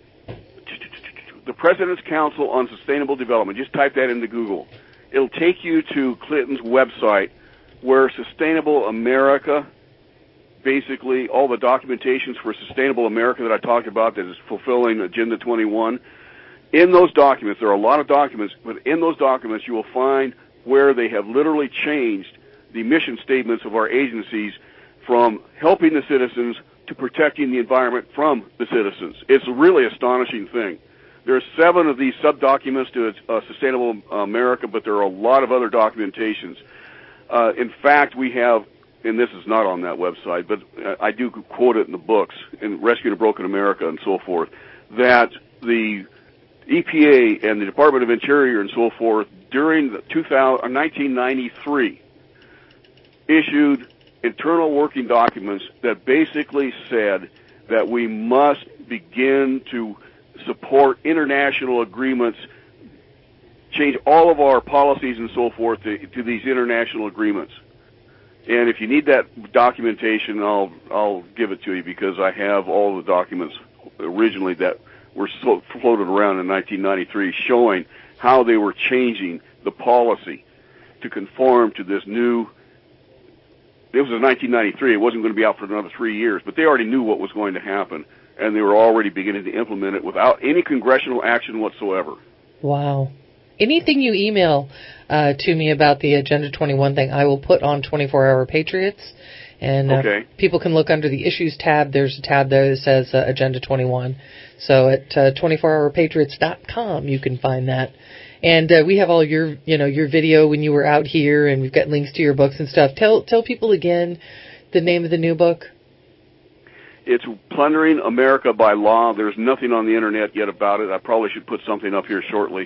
[SPEAKER 14] the President's Council on Sustainable Development, just type that into Google. It'll take you to Clinton's website, where Sustainable America, basically all the documentations for Sustainable America that I talked about that is fulfilling Agenda 21. In those documents, there are a lot of documents, but in those documents you will find where they have literally changed the mission statements of our agencies from helping the citizens to protecting the environment from the citizens. It's a really astonishing thing. There are 7 of these sub-documents to Sustainable America, but there are a lot of other documentations. In fact, we have, and this is not on that website, but I do quote it in the books, in Rescuing a Broken America and so forth, that the EPA and the Department of Interior and so forth during 1993 issued internal working documents that basically said that we must begin to support international agreements, change all of our policies and so forth to these international agreements. And if you need that documentation, I'll give it to you, because I have all the documents originally that were floated around in 1993 showing how they were changing the policy to conform to this new. It was in 1993. It wasn't going to be out for another 3 years, but they already knew what was going to happen, and they were already beginning to implement it without any congressional action whatsoever.
[SPEAKER 3] Wow. Anything you email to me about the Agenda 21 thing, I will put on 24 Hour Patriots. And
[SPEAKER 14] okay.
[SPEAKER 3] People can look under the Issues tab. There's a tab there that says Agenda 21. So at 24hourpatriots.com you can find that. And we have all your video when you were out here, and we've got links to your books and stuff. Tell people again the name of the new book.
[SPEAKER 14] It's Plundering America by Law. There's nothing on the internet yet about it. I probably should put something up here shortly.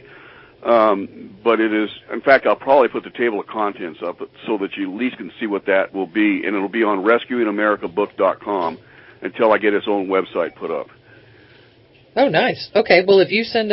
[SPEAKER 14] But it is, in fact, I'll probably put the table of contents up so that you at least can see what that will be, and it'll be on rescuingamericabook.com until I get its own website put up.
[SPEAKER 3] Oh, nice. Okay, well, if you send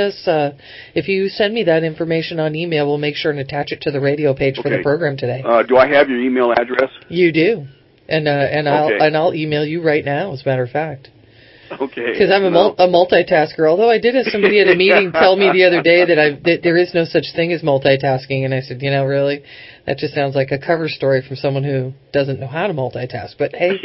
[SPEAKER 3] me that information on email, we'll make sure and attach it to the radio page for the program today.
[SPEAKER 14] Do I have your email address?
[SPEAKER 3] You do, and
[SPEAKER 14] okay.
[SPEAKER 3] I'll email you right now, as a matter of fact.
[SPEAKER 14] Okay.
[SPEAKER 3] Because I'm a multitasker. Although I did have somebody at a meeting tell me the other day that there is no such thing as multitasking, and I said, really, that just sounds like a cover story from someone who doesn't know how to multitask. But hey,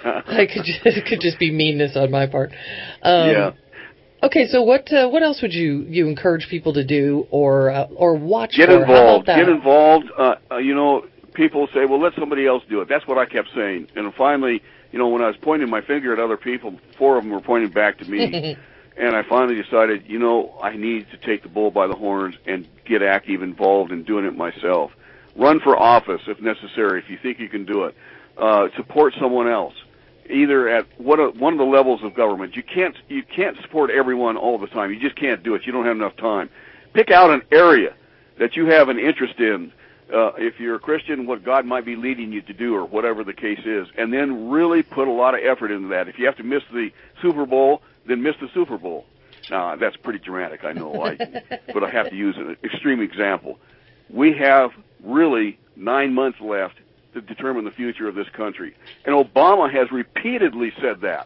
[SPEAKER 3] it could just be meanness on my part.
[SPEAKER 14] Yeah.
[SPEAKER 3] Okay, so what else would you encourage people to do or watch?
[SPEAKER 14] Get
[SPEAKER 3] for?
[SPEAKER 14] involved.
[SPEAKER 3] How about that?
[SPEAKER 14] Get involved. People say, well, let somebody else do it. That's what I kept saying. And finally, when I was pointing my finger at other people, 4 of them were pointing back to me. And I finally decided, I need to take the bull by the horns and get active, involved in doing it myself. Run for office if necessary, if you think you can do it. Support someone else, either at one of the levels of government. You can't support everyone all the time. You just can't do it. You don't have enough time. Pick out an area that you have an interest in. If you're a Christian, what God might be leading you to do, or whatever the case is, and then really put a lot of effort into that. If you have to miss the Super Bowl, then miss the Super Bowl. Now, that's pretty dramatic, I know, but I have to use an extreme example. We have really 9 months left to determine the future of this country, and Obama has repeatedly said that.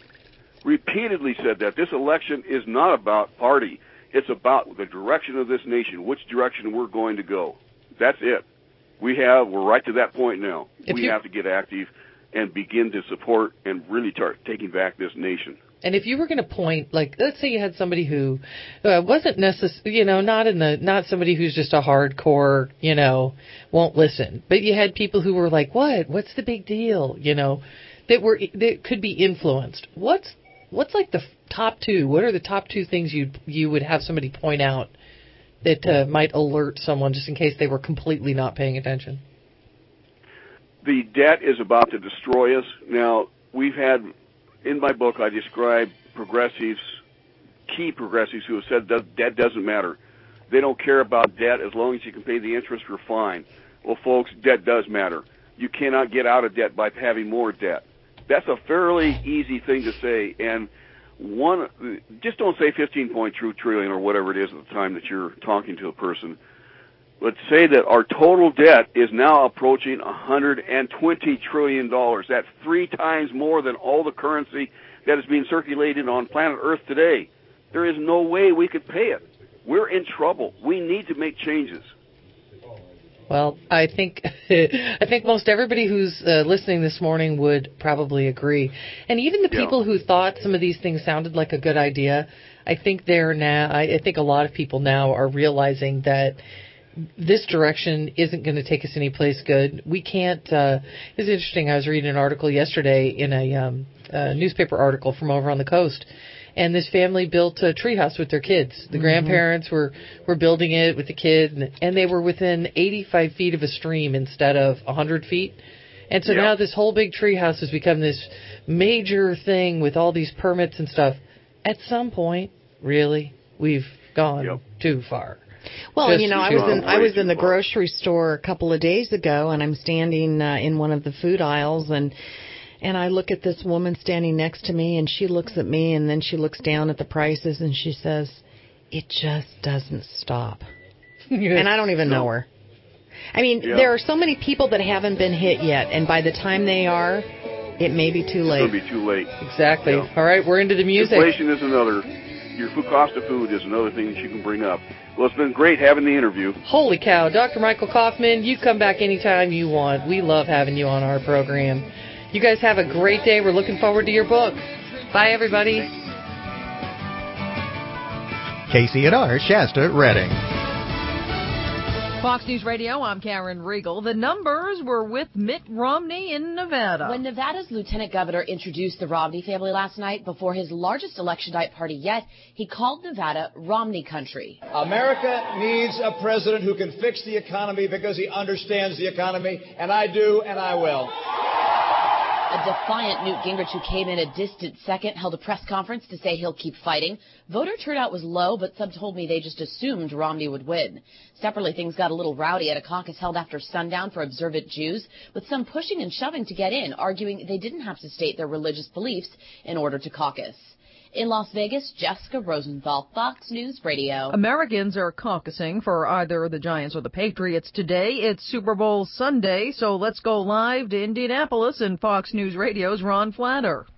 [SPEAKER 14] This election is not about party. It's about the direction of this nation, which direction we're going to go. That's it. We're right to that point now. We have to get active and begin to support and really start taking back this nation.
[SPEAKER 3] And if you were going to point, let's say you had somebody who wasn't necessarily, not somebody who's just a hardcore, won't listen, but you had people who were like, what's the big deal, that could be influenced. What's like the top 2? What are the top 2 things you would have somebody point out that might alert someone just in case they were completely not paying attention?
[SPEAKER 14] The debt is about to destroy us. Now, in my book, I describe key progressives who have said that debt doesn't matter. They don't care about debt. As long as you can pay the interest, you're fine. Well, folks, debt does matter. You cannot get out of debt by having more debt. That's a fairly easy thing to say, and just don't say 15.2 trillion or whatever it is at the time that you're talking to a person. Let's say that our total debt is now approaching $120 trillion. That's 3 times more than all the currency that is being circulated on planet Earth today. There is no way we could pay it. We're in trouble. We need to make changes.
[SPEAKER 3] Well, I think most everybody who's listening this morning would probably agree. And even the people who thought some of these things sounded like a good idea, I think I think a lot of people now are realizing that this direction isn't going to take us anyplace good. We can't. It's interesting. I was reading an article yesterday in a newspaper article from over on the coast. And this family built a treehouse with their kids. The grandparents were building it with the kids, and they were within 85 feet of a stream instead of 100 feet. And so now this whole big treehouse has become this major thing with all these permits and stuff. At some point, really, we've gone too far.
[SPEAKER 2] Well, I was in the grocery store a couple of days ago, and I'm standing in one of the food aisles, and And I look at this woman standing next to me, and she looks at me, and then she looks down at the prices, and she says, "It just doesn't stop." And I don't even know her. I mean, there are so many people that haven't been hit yet, and by the time they are, it may be too late.
[SPEAKER 14] It's going to be too late.
[SPEAKER 3] Exactly. Yeah. All right, we're into the music.
[SPEAKER 14] Inflation is another. Your cost of food is another thing that you can bring up. Well, it's been great having the interview.
[SPEAKER 3] Holy cow. Dr. Michael Kaufman, you come back anytime you want. We love having you on our program. You guys have a great day. We're looking forward to your book. Bye, everybody.
[SPEAKER 10] KCNR, Shasta, Redding.
[SPEAKER 16] Fox News Radio, I'm Karen Riegel. The numbers were with Mitt Romney in Nevada.
[SPEAKER 19] When Nevada's lieutenant governor introduced the Romney family last night before his largest election night party yet, he called Nevada Romney country.
[SPEAKER 20] America needs a president who can fix the economy because he understands the economy, and I do, and I will.
[SPEAKER 19] A defiant Newt Gingrich, who came in a distant second, held a press conference to say he'll keep fighting. Voter turnout was low, but some told me they just assumed Romney would win. Separately, things got a little rowdy at a caucus held after sundown for observant Jews, with some pushing and shoving to get in, arguing they didn't have to state their religious beliefs in order to caucus. In Las Vegas, Jessica Rosenthal, Fox News Radio.
[SPEAKER 16] Americans are caucusing for either the Giants or the Patriots today. It's Super Bowl Sunday, so let's go live to Indianapolis and Fox News Radio's Ron Flatter.